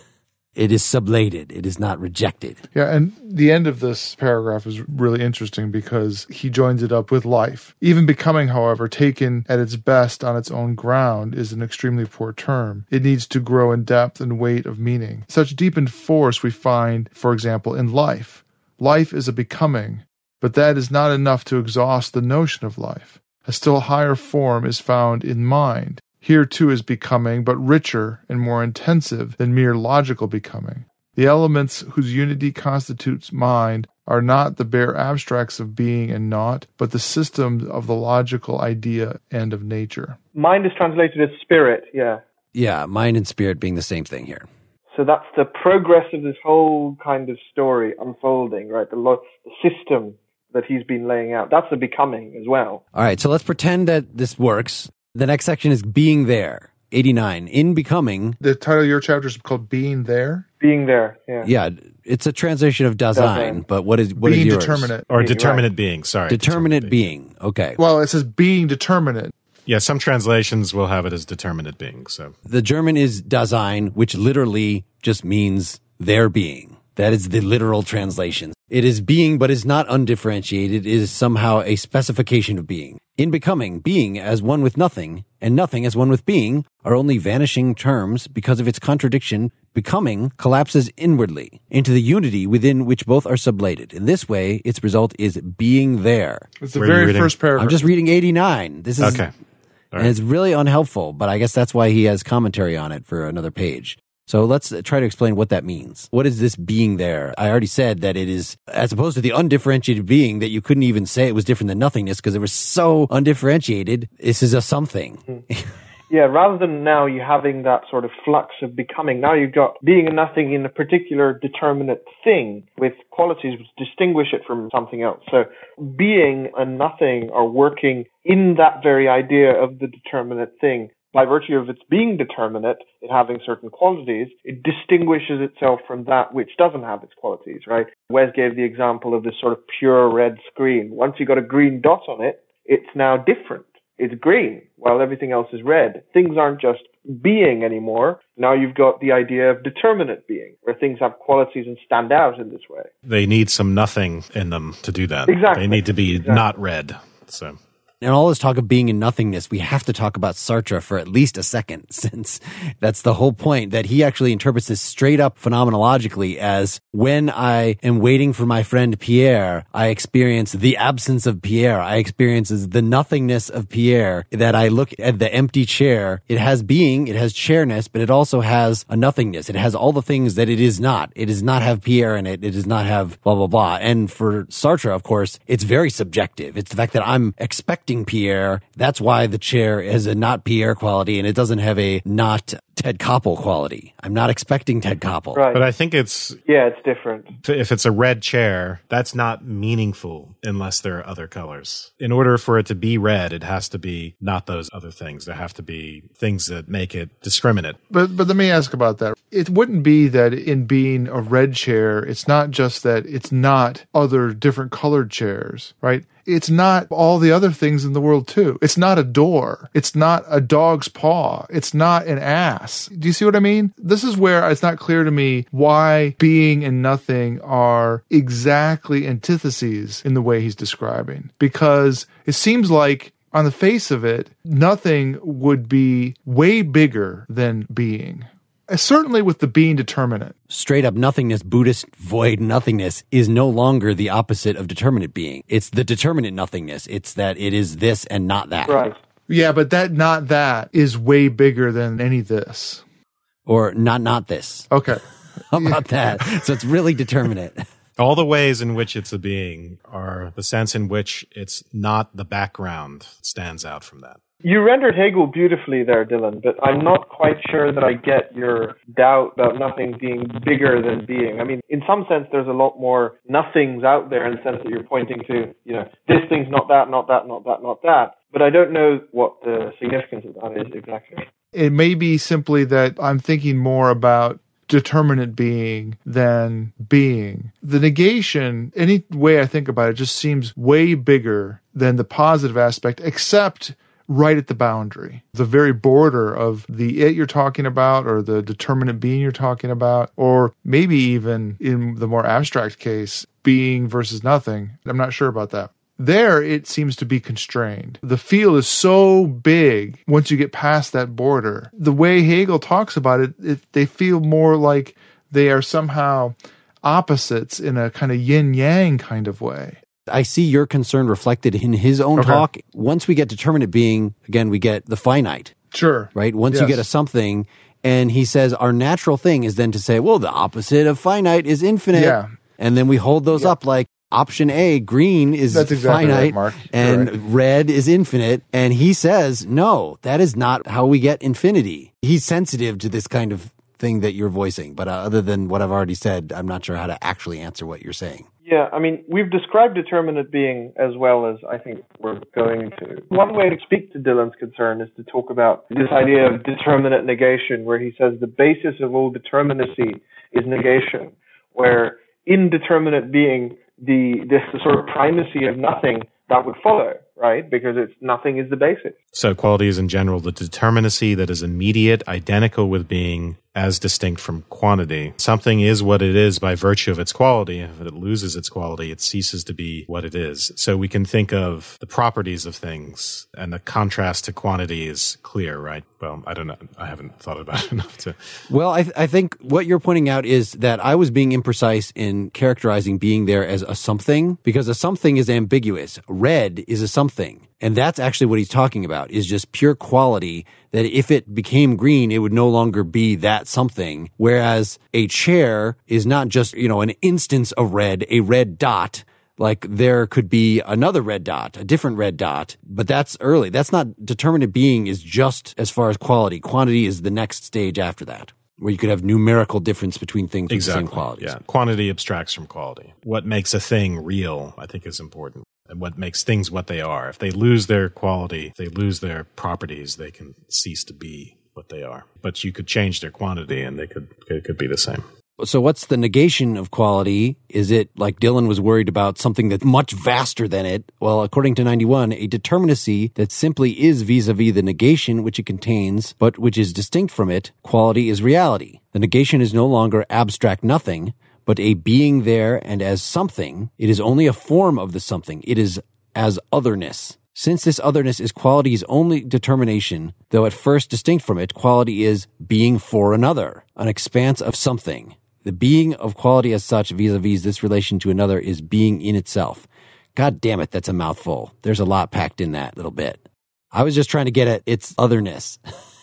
It is sublated. It is not rejected. Yeah, and the end of this paragraph is really interesting because he joins it up with life. Even becoming, however, taken at its best on its own ground is an extremely poor term. It needs to grow in depth and weight of meaning. Such deepened force we find, for example, in life. Life is a becoming, but that is not enough to exhaust the notion of life. A still higher form is found in mind. Here, too, is becoming, but richer and more intensive than mere logical becoming. The elements whose unity constitutes mind are not the bare abstracts of being and naught, but the systems of the logical idea and of nature. Mind is translated as spirit, yeah. Yeah, mind and spirit being the same thing here. So that's the progress of this whole kind of story unfolding, right? The system that he's been laying out. That's the becoming as well. All right, so let's pretend that this works. The next section is being there. 89. In becoming. The title of your chapter is called Being There? Being there, yeah. Yeah, it's a translation of Dasein, but what is yours? Being determinate. Or determinate being, sorry. Determinate being, okay. Well, it says being determinate. Yeah, some translations will have it as determinate being, so. The German is Dasein, which literally just means their being. That is the literal translation. It is being, but is not undifferentiated. It is somehow a specification of being. In becoming, being as one with nothing, and nothing as one with being, are only vanishing terms because of its contradiction. Becoming collapses inwardly into the unity within which both are sublated. In this way, its result is being there. It's the very first paragraph. I'm just reading 89. This is okay. And it's really unhelpful, but I guess that's why he has commentary on it for another page. So let's try to explain what that means. What is this being there? I already said that it is, as opposed to the undifferentiated being, that you couldn't even say it was different than nothingness because it was so undifferentiated. This is a something. Yeah, rather than now you having that sort of flux of becoming, now you've got being and nothing in a particular determinate thing with qualities which distinguish it from something else. So being and nothing are working in that very idea of the determinate thing. By virtue of its being determinate, it having certain qualities, it distinguishes itself from that which doesn't have its qualities, right? Wes gave the example of this sort of pure red screen. Once you got a green dot on it, it's now different. It's green, while everything else is red. Things aren't just being anymore. Now you've got the idea of determinate being, where things have qualities and stand out in this way. They need some nothing in them to do that. Exactly. They need to be not red, so... In all this talk of being and nothingness, we have to talk about Sartre for at least a second, since that's the whole point, that he actually interprets this straight up phenomenologically as when I am waiting for my friend Pierre, I experience the absence of Pierre. I experience the nothingness of Pierre, that I look at the empty chair. It has being, it has chairness, but it also has a nothingness. It has all the things that it is not. It does not have Pierre in it. It does not have blah, blah, blah. And for Sartre, of course, it's very subjective. It's the fact that I'm expecting Pierre. That's why the chair has a not Pierre quality and it doesn't have a not Ted Koppel quality. I'm not expecting Ted Koppel. Right. But I think it's... Yeah, it's different. If it's a red chair, that's not meaningful unless there are other colors. In order for it to be red, it has to be not those other things. There have to be things that make it discriminate. But let me ask about that. It wouldn't be that in being a red chair, it's not just that it's not other different colored chairs, right? It's not all the other things in the world too. It's not a door. It's not a dog's paw. It's not an ass. mass. Do you see what I mean? This is where it's not clear to me why being and nothing are exactly antitheses in the way he's describing. Because it seems like, on the face of it, nothing would be way bigger than being. Certainly with the being determinate. Straight up nothingness, Buddhist void nothingness, is no longer the opposite of determinate being. It's the determinate nothingness. It's that it is this and not that. Right. Yeah, but that not that is way bigger than any this. Or not this. Okay. How about that? So it's really determinate. All the ways in which it's a being are the sense in which it's not the background stands out from that. You rendered Hegel beautifully there, Dylan, but I'm not quite sure that I get your doubt about nothing being bigger than being. I mean, in some sense, there's a lot more nothings out there in the sense that you're pointing to, this thing's not that, not that, not that, not that. But I don't know what the significance of that is exactly. It may be simply that I'm thinking more about determinate being than being. The negation, any way I think about it, just seems way bigger than the positive aspect, except right at the boundary, the very border of the it you're talking about, or the determinate being you're talking about, or maybe even in the more abstract case, being versus nothing. I'm not sure about that. There, it seems to be constrained. The field is so big once you get past that border. The way Hegel talks about it, they feel more like they are somehow opposites in a kind of yin-yang kind of way. I see your concern reflected in his own talk. Once we get determinate being, again, we get the finite. Sure. Right? Once you get a something, and he says our natural thing is then to say, well, the opposite of finite is infinite. Yeah. And then we hold those up like, option A, green is exactly finite, right, Mark. and red is infinite. And he says, no, that is not how we get infinity. He's sensitive to this kind of thing that you're voicing. But other than what I've already said, I'm not sure how to actually answer what you're saying. Yeah, I mean, we've described determinate being as well as I think we're going to. One way to speak to Dylan's concern is to talk about this idea of determinate negation, where he says the basis of all determinacy is negation, where indeterminate being, this sort of primacy of nothing that would follow, right? Because nothing is the basis. So quality is in general the determinacy that is immediate, identical with being, as distinct from quantity. Something is what it is by virtue of its quality. If it loses its quality, it ceases to be what it is. So we can think of the properties of things, and the contrast to quantity is clear, right? Well, I don't know. I haven't thought about it enough to... Well, I think what you're pointing out is that I was being imprecise in characterizing being there as a something, because a something is ambiguous. Red is a something. And that's actually what he's talking about, is just pure quality, that if it became green, it would no longer be that something. Whereas a chair is not just, an instance of red, a red dot. Like there could be another red dot, a different red dot, but that's early. That's not determinate being is just as far as quality. Quantity is the next stage after that, where you could have numerical difference between things with the same qualities. Yeah. Quantity abstracts from quality. What makes a thing real, I think, is important. And what makes things what they are. If they lose their quality, if they lose their properties, they can cease to be what they are. But you could change their quantity and it could be the same. So what's the negation of quality? Is it, like Dylan was worried about, something that's much vaster than it? Well, according to 91, a determinacy that simply is vis-a-vis the negation which it contains, but which is distinct from it, quality is reality. The negation is no longer abstract nothing, but a being there and as something. It is only a form of the something. It is as otherness. Since this otherness is quality's only determination, though at first distinct from it, quality is being for another, an expanse of something. The being of quality as such vis-a-vis this relation to another is being in itself. God damn it, that's a mouthful. There's a lot packed in that little bit. I was just trying to get at its otherness.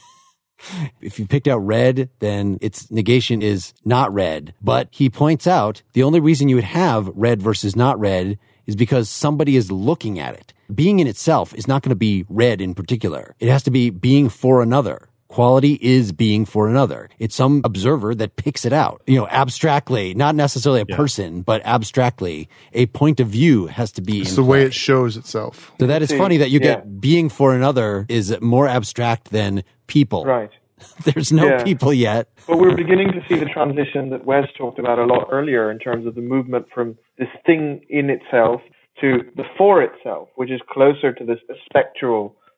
If you picked out red, then its negation is not red. But he points out the only reason you would have red versus not red is because somebody is looking at it. Being in itself is not going to be red in particular. It has to be being for another. Quality is being for another. It's some observer that picks it out. Abstractly, not necessarily a person, but abstractly, a point of view has to be It's the way it shows itself. So that is funny that you get being for another is more abstract than people. Right. There's no people yet. But we're beginning to see the transition that Wes talked about a lot earlier in terms of the movement from this thing in itself to the for itself, which is closer to this spectral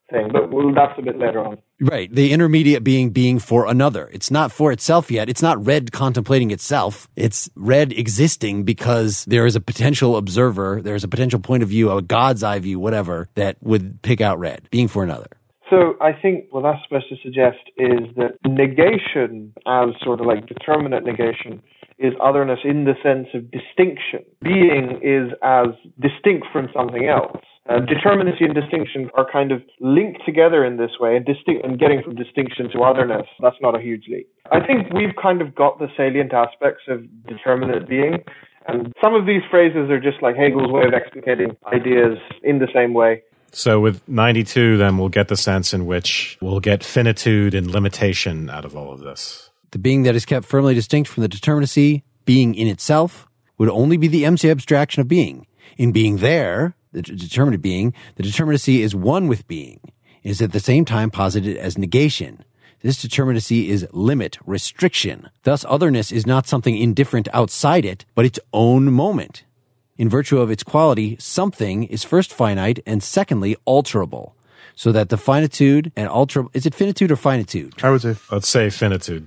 thing, but that's a bit later on. Right. The intermediate being for another. It's not for itself yet. It's not red contemplating itself. It's red existing because there is a potential observer, there's a potential point of view, a God's eye view, whatever, that would pick out red, being for another. So I think what that's supposed to suggest is that negation, as sort of like determinate negation, is otherness in the sense of distinction. Being is as distinct from something else. Determinacy and distinction are kind of linked together in this way, and getting from distinction to otherness, that's not a huge leap. I think we've kind of got the salient aspects of determinate being, and some of these phrases are just like Hegel's way of explicating ideas in the same way. So with 92, then we'll get the sense in which we'll get finitude and limitation out of all of this. The being that is kept firmly distinct from the determinacy, being in itself, would only be the empty abstraction of being. In being there, the determinate being, the determinacy is one with being. It is at the same time posited as negation. This determinacy is limit, restriction. Thus, otherness is not something indifferent outside it, but its own moment. In virtue of its quality, something is first finite and secondly alterable. So that the finitude and alterable, is it finitude or finitude? I would say, let's say finitude.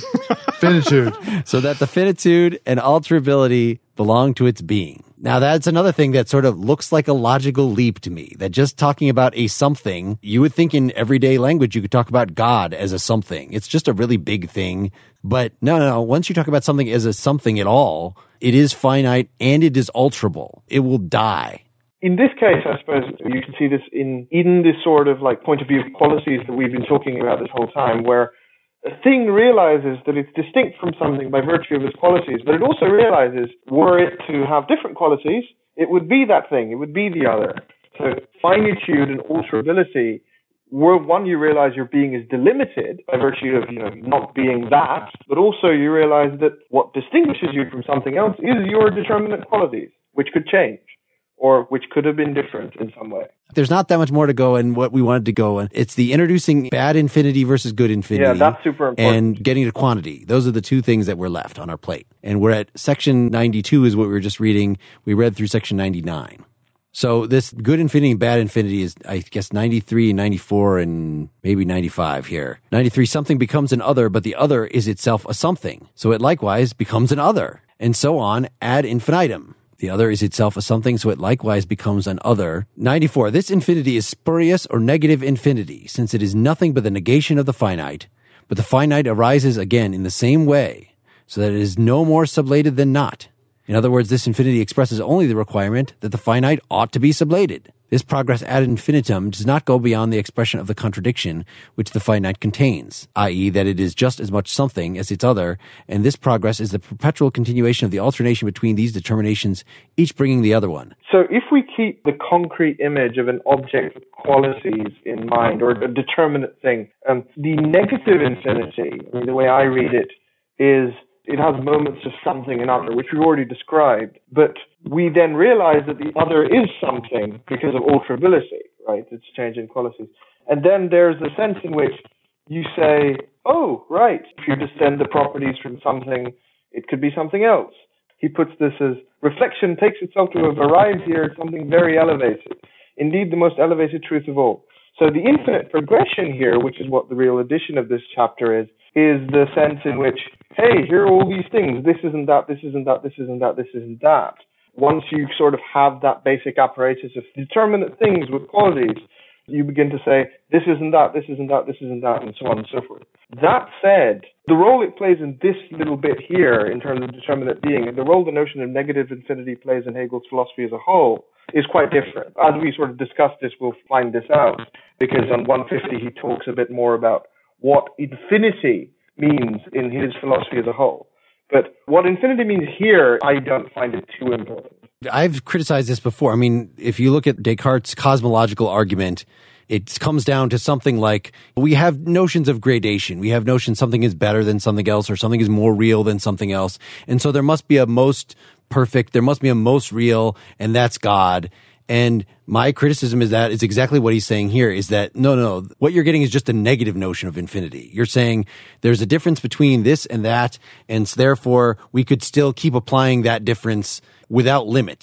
Finitude. So that the finitude and alterability belong to its being. Now that's another thing that sort of looks like a logical leap to me, that just talking about a something, you would think in everyday language you could talk about God as a something. It's just a really big thing. But no. Once you talk about something as a something at all, it is finite and it is alterable. It will die. In this case, I suppose you can see this in this sort of like point of view of qualities that we've been talking about this whole time, where a thing realizes that it's distinct from something by virtue of its qualities, but it also realizes, were it to have different qualities, it would be that thing, it would be the other. So finitude and alterability, were one, you realize your being is delimited by virtue of not being that, but also you realize that what distinguishes you from something else is your determinate qualities, which could change, or which could have been different in some way. There's not that much more to go in what we wanted to go in. It's the introducing bad infinity versus good infinity. Yeah, that's super important. And getting to quantity. Those are the two things that were left on our plate. And we're at section 92 is what we were just reading. We read through section 99. So this good infinity and bad infinity is, I guess, 93, 94, and maybe 95 here. 93, something becomes an other, but the other is itself a something. So it likewise becomes an other. And so on ad infinitum. The other is itself a something, so it likewise becomes an other. 94. This infinity is spurious or negative infinity, since it is nothing but the negation of the finite. But the finite arises again in the same way, so that it is no more sublated than not. In other words, this infinity expresses only the requirement that the finite ought to be sublated. This progress ad infinitum does not go beyond the expression of the contradiction which the finite contains, i.e. that it is just as much something as its other, and this progress is the perpetual continuation of the alternation between these determinations, each bringing the other one. So if we keep the concrete image of an object with qualities in mind, or a determinate thing, the negative infinity, the way I read it, is it has moments of something and other, which we've already described, but we then realize that the other is something because of alterability, right? It's changing qualities. And then there's the sense in which you say, oh, right, if you descend the properties from something, it could be something else. He puts this as, reflection takes itself to have arrived here at something very elevated, indeed the most elevated truth of all. So the infinite progression here, which is what the real addition of this chapter is the sense in which, hey, here are all these things. This isn't that, this isn't that, this isn't that, this isn't that. Once you sort of have that basic apparatus of determinate things with qualities, you begin to say, this isn't that, this isn't that, this isn't that, and so on and so forth. That said, the role it plays in this little bit here, in terms of determinate being, and the role the notion of negative infinity plays in Hegel's philosophy as a whole, is quite different. As we sort of discuss this, we'll find this out, because on 150 he talks a bit more about what infinity means in his philosophy as a whole. But what infinity means here, I don't find it too important. I've criticized this before. I mean, if you look at Descartes' cosmological argument, it comes down to something like, we have notions of gradation. We have notions something is better than something else, or something is more real than something else. And so there must be a most perfect, there must be a most real, and that's God. And my criticism is that it's exactly what he's saying here, is that no, what you're getting is just a negative notion of infinity. You're saying there's a difference between this and that, and therefore we could still keep applying that difference without limit.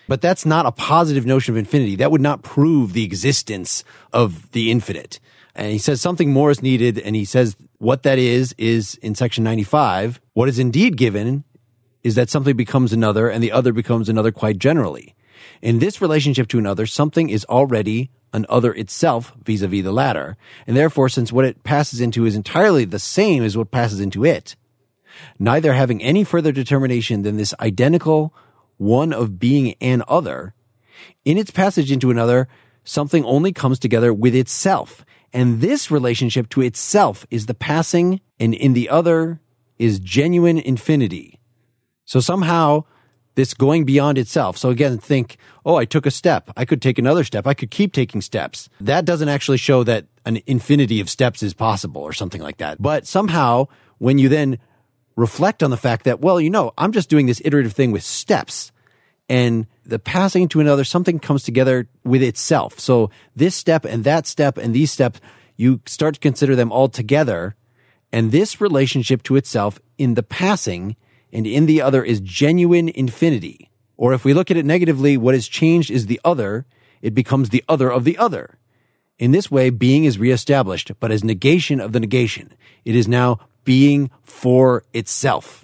But that's not a positive notion of infinity. That would not prove the existence of the infinite. And he says something more is needed, and he says what that is in section 95, what is indeed given is that something becomes another and the other becomes another quite generally. In this relationship to another, something is already an other itself vis-a-vis the latter, and therefore, since what it passes into is entirely the same as what passes into it, neither having any further determination than this identical one of being an other, in its passage into another, something only comes together with itself. And this relationship to itself is the passing, and in the other is genuine infinity. So somehow, this going beyond itself. So again, think, oh, I took a step. I could take another step. I could keep taking steps. That doesn't actually show that an infinity of steps is possible or something like that. But somehow, when you then reflect on the fact that, well, I'm just doing this iterative thing with steps, and the passing to another, something comes together with itself. So this step and that step and these steps, you start to consider them all together, and this relationship to itself in the passing and in the other is genuine infinity. Or if we look at it negatively, what has changed is the other. It becomes the other of the other. In this way, being is reestablished, but as negation of the negation. It is now being for itself.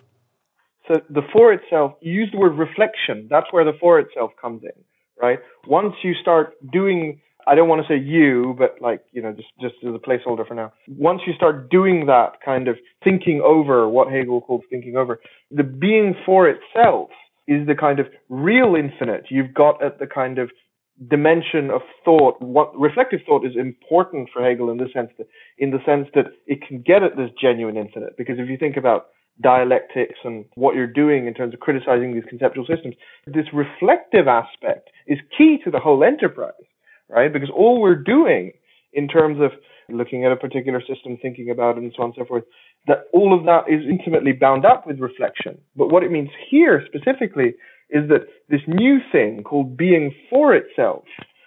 So the for itself, you use the word reflection. That's where the for itself comes in, right? Once you start doing, I don't want to say you, but just as a placeholder for now. Once you start doing that kind of thinking over, what Hegel calls thinking over, the being for itself is the kind of real infinite you've got at the kind of dimension of thought. What reflective thought is important for Hegel in the sense that it can get at this genuine infinite. Because if you think about dialectics and what you're doing in terms of criticizing these conceptual systems, this reflective aspect is key to the whole enterprise, right? Because all we're doing in terms of looking at a particular system, thinking about it, and so on and so forth, that all of that is intimately bound up with reflection. But what it means here specifically is that this new thing called being for itself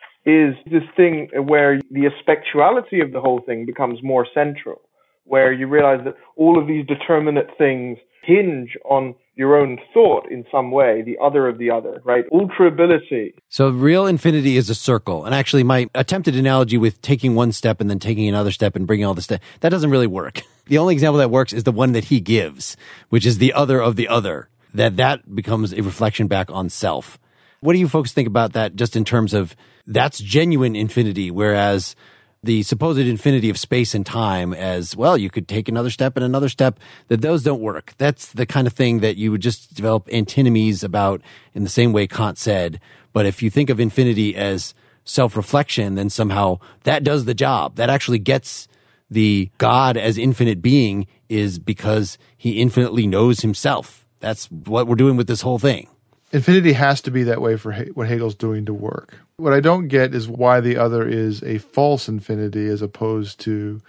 is this thing where the aspectuality of the whole thing becomes more central, where you realize that all of these determinate things hinge on your own thought in some way, the other of the other, right? Ultrability. So real infinity is a circle. And actually, my attempted analogy with taking one step and then taking another step and bringing all the steps, that doesn't really work. The only example that works is the one that he gives, which is the other of the other, that becomes a reflection back on self. What do you folks think about that just in terms of that's genuine infinity, whereas the supposed infinity of space and time as, well, you could take another step and another step, that those don't work. That's the kind of thing that you would just develop antinomies about in the same way Kant said. But if you think of infinity as self-reflection, then somehow that does the job. That actually gets the God as infinite being is because he infinitely knows himself. That's what we're doing with this whole thing. Infinity has to be that way for what Hegel's doing to work. What I don't get is why the other is a false infinity as opposed to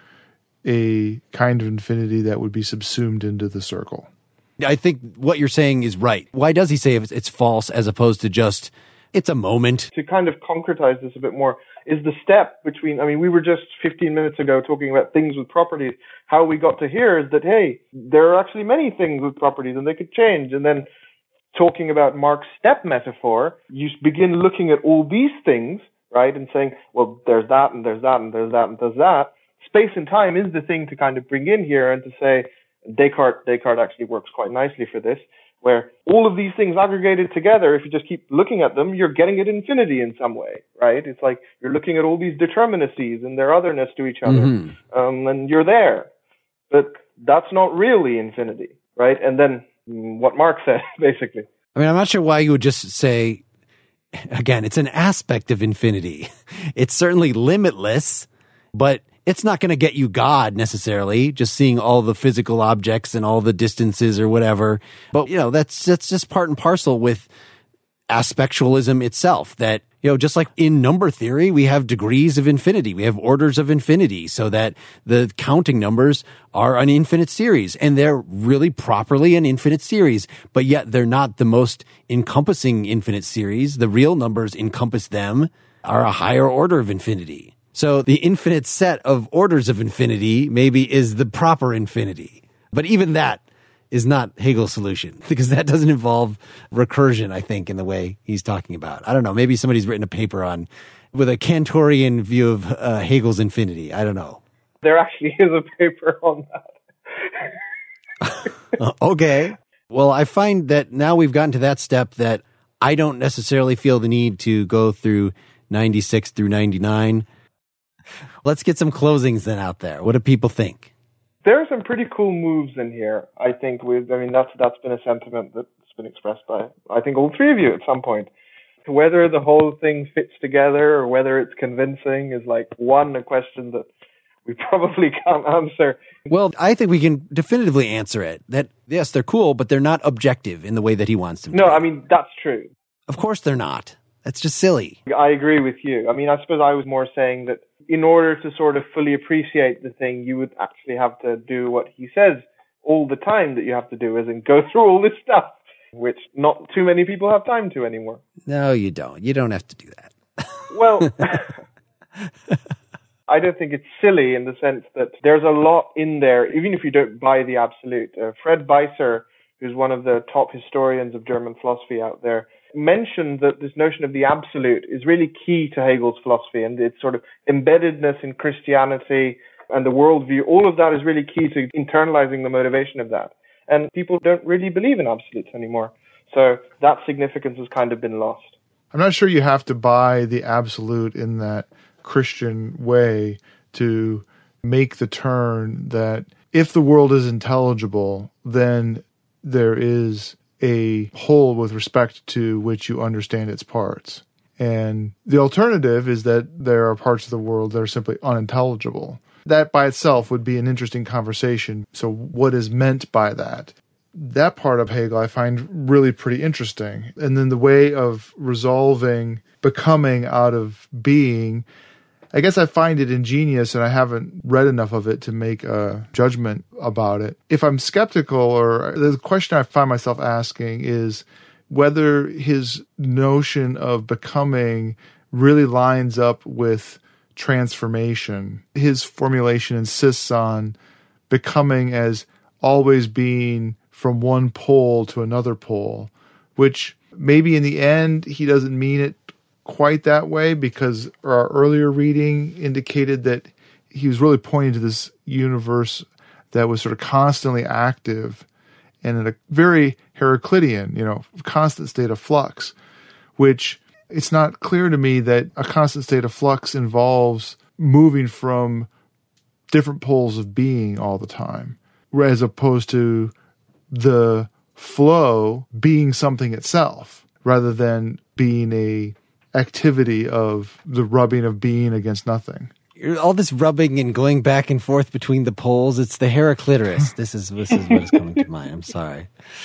a kind of infinity that would be subsumed into the circle. I think what you're saying is right. Why does he say it's false as opposed to just, it's a moment? To kind of concretize this a bit more, is the step between, we were just 15 minutes ago talking about things with properties. How we got to here is that, hey, there are actually many things with properties and they could change. And then talking about Mark's step metaphor, you begin looking at all these things, right, and saying, well, there's that, and there's that, and there's that, and there's that. Space and time is the thing to kind of bring in here and to say, Descartes actually works quite nicely for this, where all of these things aggregated together, if you just keep looking at them, you're getting at infinity in some way, right? It's like you're looking at all these determinacies and their otherness to each other, and you're there. But that's not really infinity, right? And then what Mark said, basically. I'm not sure why you would just say, again, it's an aspect of infinity. It's certainly limitless, but it's not going to get you God necessarily, just seeing all the physical objects and all the distances or whatever. But, that's just part and parcel with aspectualism itself, that, just like in number theory, we have degrees of infinity. We have orders of infinity so that the counting numbers are an infinite series, and they're really properly an infinite series, but yet they're not the most encompassing infinite series. The real numbers encompass them, are a higher order of infinity. So the infinite set of orders of infinity maybe is the proper infinity. But even that is not Hegel's solution, because that doesn't involve recursion, I think, in the way he's talking about. I don't know. Maybe somebody's written a paper with a Cantorian view of Hegel's infinity. I don't know. There actually is a paper on that. Okay. Well, I find that now we've gotten to that step that I don't necessarily feel the need to go through 96 through 99. Let's get some closings then out there. What do people think? There are some pretty cool moves in here. I think that's been a sentiment that's been expressed by, I think, all three of you at some point. Whether the whole thing fits together or whether it's convincing is a question that we probably can't answer. Well, I think we can definitively answer it. That, yes, they're cool, but they're not objective in the way that he wants them to be. No, I mean, that's true. Of course they're not. That's just silly. I agree with you. I mean, I suppose I was more saying that in order to sort of fully appreciate the thing, you would actually have to do what he says all the time that you have to do, as in go through all this stuff, which not too many people have time to anymore. No, you don't. You don't have to do that. Well, I don't think it's silly in the sense that there's a lot in there, even if you don't buy the absolute. Fred Beiser, who's one of the top historians of German philosophy out there, mentioned that this notion of the absolute is really key to Hegel's philosophy, and its sort of embeddedness in Christianity and the worldview. All of that is really key to internalizing the motivation of that. And people don't really believe in absolutes anymore. So that significance has kind of been lost. I'm not sure you have to buy the absolute in that Christian way to make the turn that if the world is intelligible, then there is a whole with respect to which you understand its parts. And the alternative is that there are parts of the world that are simply unintelligible. That by itself would be an interesting conversation. So what is meant by that? That part of Hegel I find really pretty interesting. And then the way of resolving becoming out of being, I guess I find it ingenious, and I haven't read enough of it to make a judgment about it. If I'm skeptical, or the question I find myself asking is whether his notion of becoming really lines up with transformation. His formulation insists on becoming as always being from one pole to another pole, which maybe in the end he doesn't mean it quite that way, because our earlier reading indicated that he was really pointing to this universe that was sort of constantly active and in a very Heraclitean, constant state of flux, which it's not clear to me that a constant state of flux involves moving from different poles of being all the time, as opposed to the flow being something itself, rather than being a activity of the rubbing of being against nothing. All this rubbing and going back and forth between the poles, it's the Heracliterus. This is what is coming to mind. I'm sorry.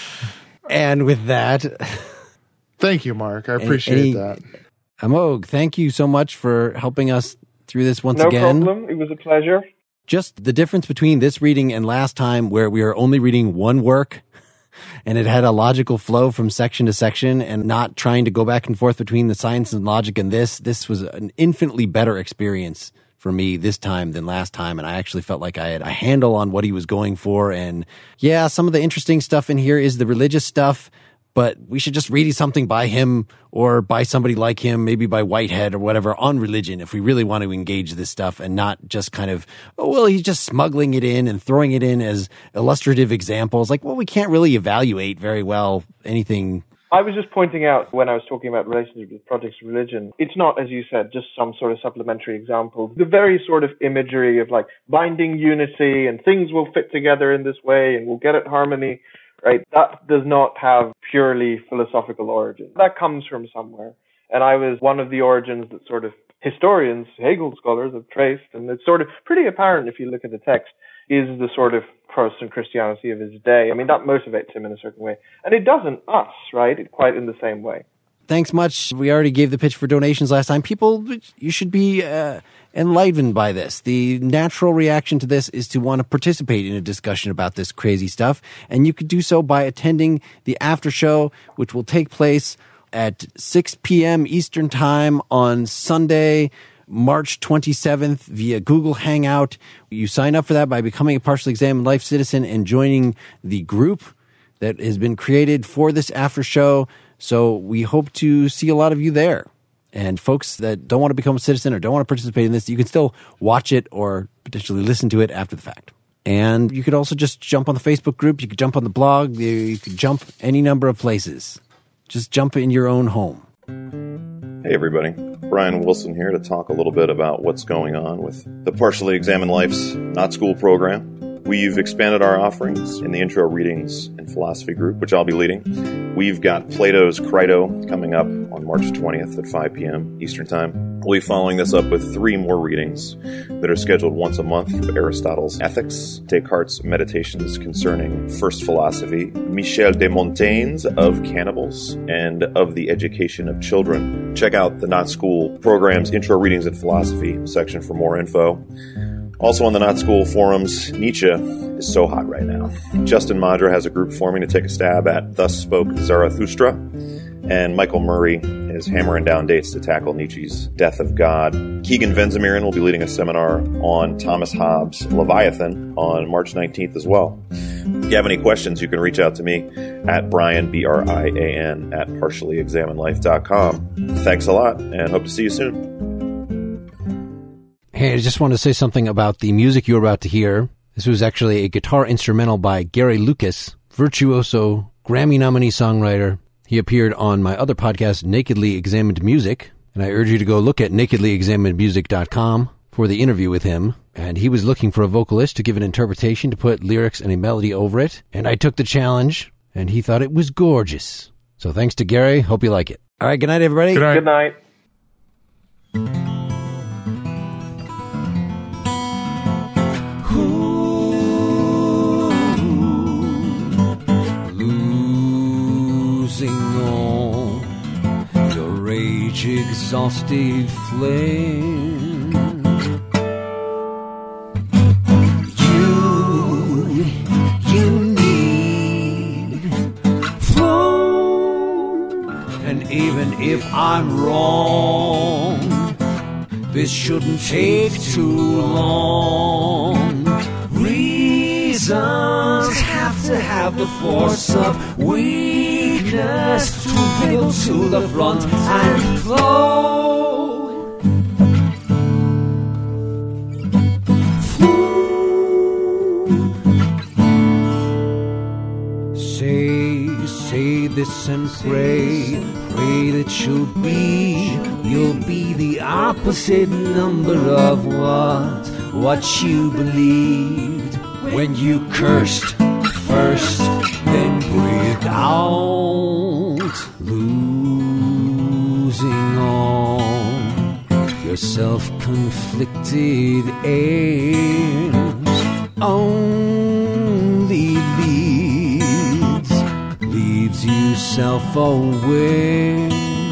And with that, thank you, Mark. I appreciate that. Amog, thank you so much for helping us through this once again. No problem. It was a pleasure. Just the difference between this reading and last time, where we were only reading one work and it had a logical flow from section to section and not trying to go back and forth between the science and logic, and this was an infinitely better experience for me this time than last time. And I actually felt like I had a handle on what he was going for. And yeah, some of the interesting stuff in here is the religious stuff, but we should just read something by him or by somebody like him, maybe by Whitehead or whatever, on religion, if we really want to engage this stuff, and not just kind of, he's just smuggling it in and throwing it in as illustrative examples. We can't really evaluate very well anything. I was just pointing out, when I was talking about relationship with projects of religion, it's not, as you said, just some sort of supplementary example. The very sort of imagery of binding unity and things will fit together in this way and we'll get at harmony. Right, that does not have purely philosophical origin. That comes from somewhere. And I was one of the origins that sort of historians, Hegel scholars, have traced, and it's sort of pretty apparent if you look at the text, is the sort of Protestant Christianity of his day. I mean, that motivates him in a certain way. And it doesn't us, right? Quite in the same way. Thanks much. We already gave the pitch for donations last time. People, you should be enlivened by this. The natural reaction to this is to want to participate in a discussion about this crazy stuff. And you could do so by attending the after show, which will take place at 6 p.m. Eastern Time on Sunday, March 27th via Google Hangout. You sign up for that by becoming a Partially Examined Life citizen and joining the group that has been created for this after show. So we hope to see a lot of you there. And folks that don't want to become a citizen or don't want to participate in this, you can still watch it or potentially listen to it after the fact. And you could also just jump on the Facebook group. You could jump on the blog. You could jump any number of places. Just jump in your own home. Hey, everybody. Brian Wilson here to talk a little bit about what's going on with the Partially Examined Life's Not School program. We've expanded our offerings in the intro readings and philosophy group, which I'll be leading. We've got Plato's Crito coming up on March 20th at 5 p.m. Eastern Time. We'll be following this up with 3 more readings that are scheduled once a month of Aristotle's Ethics, Descartes' Meditations Concerning First Philosophy, Michel de Montaigne's Of Cannibals, and Of the Education of Children. Check out the Not School program's Intro Readings and Philosophy section for more info. Also on the Not School forums, Nietzsche is so hot right now. Justin Madra has a group forming to take a stab at Thus Spoke Zarathustra, and Michael Murray is hammering down dates to tackle Nietzsche's Death of God. Keegan Venzimiran will be leading a seminar on Thomas Hobbes' Leviathan on March 19th as well. If you have any questions, you can reach out to me at Brian, B-R-I-A-N, at partiallyexaminedlife.com. Thanks a lot, and hope to see you soon. Hey, I just wanted to say something about the music you're about to hear. This was actually a guitar instrumental by Gary Lucas, virtuoso, Grammy nominee songwriter. He appeared on my other podcast, Nakedly Examined Music, and I urge you to go look at nakedlyexaminedmusic.com for the interview with him. And he was looking for a vocalist to give an interpretation to put lyrics and a melody over it, and I took the challenge, and he thought it was gorgeous. So thanks to Gary. Hope you like it. All right, good night, everybody. Good night. Good night. Losing all your rage-exhausted flame, you need flow. And even if I'm wrong, this shouldn't take too long. Reasons have to have the force of weakness to wriggle to the front and flow. Say this and pray that you'll be the opposite number of what you believed when you cursed first, then breathed out, losing all your self-conflicted airs. Only leaves you self-aware.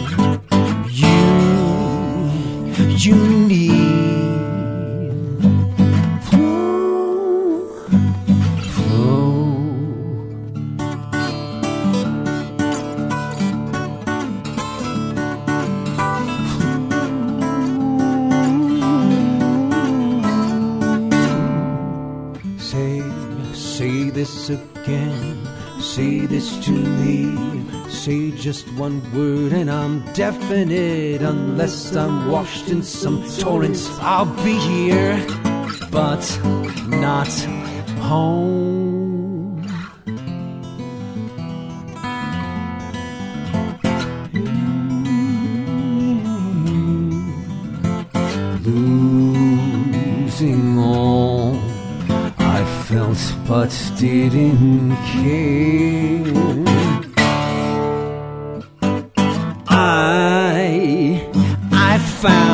You need flow. Say this again. Say this to me. Say just one word and I'm definite. Unless I'm washed in some torrents, I'll be here, but not home. Losing all I felt but didn't care. I found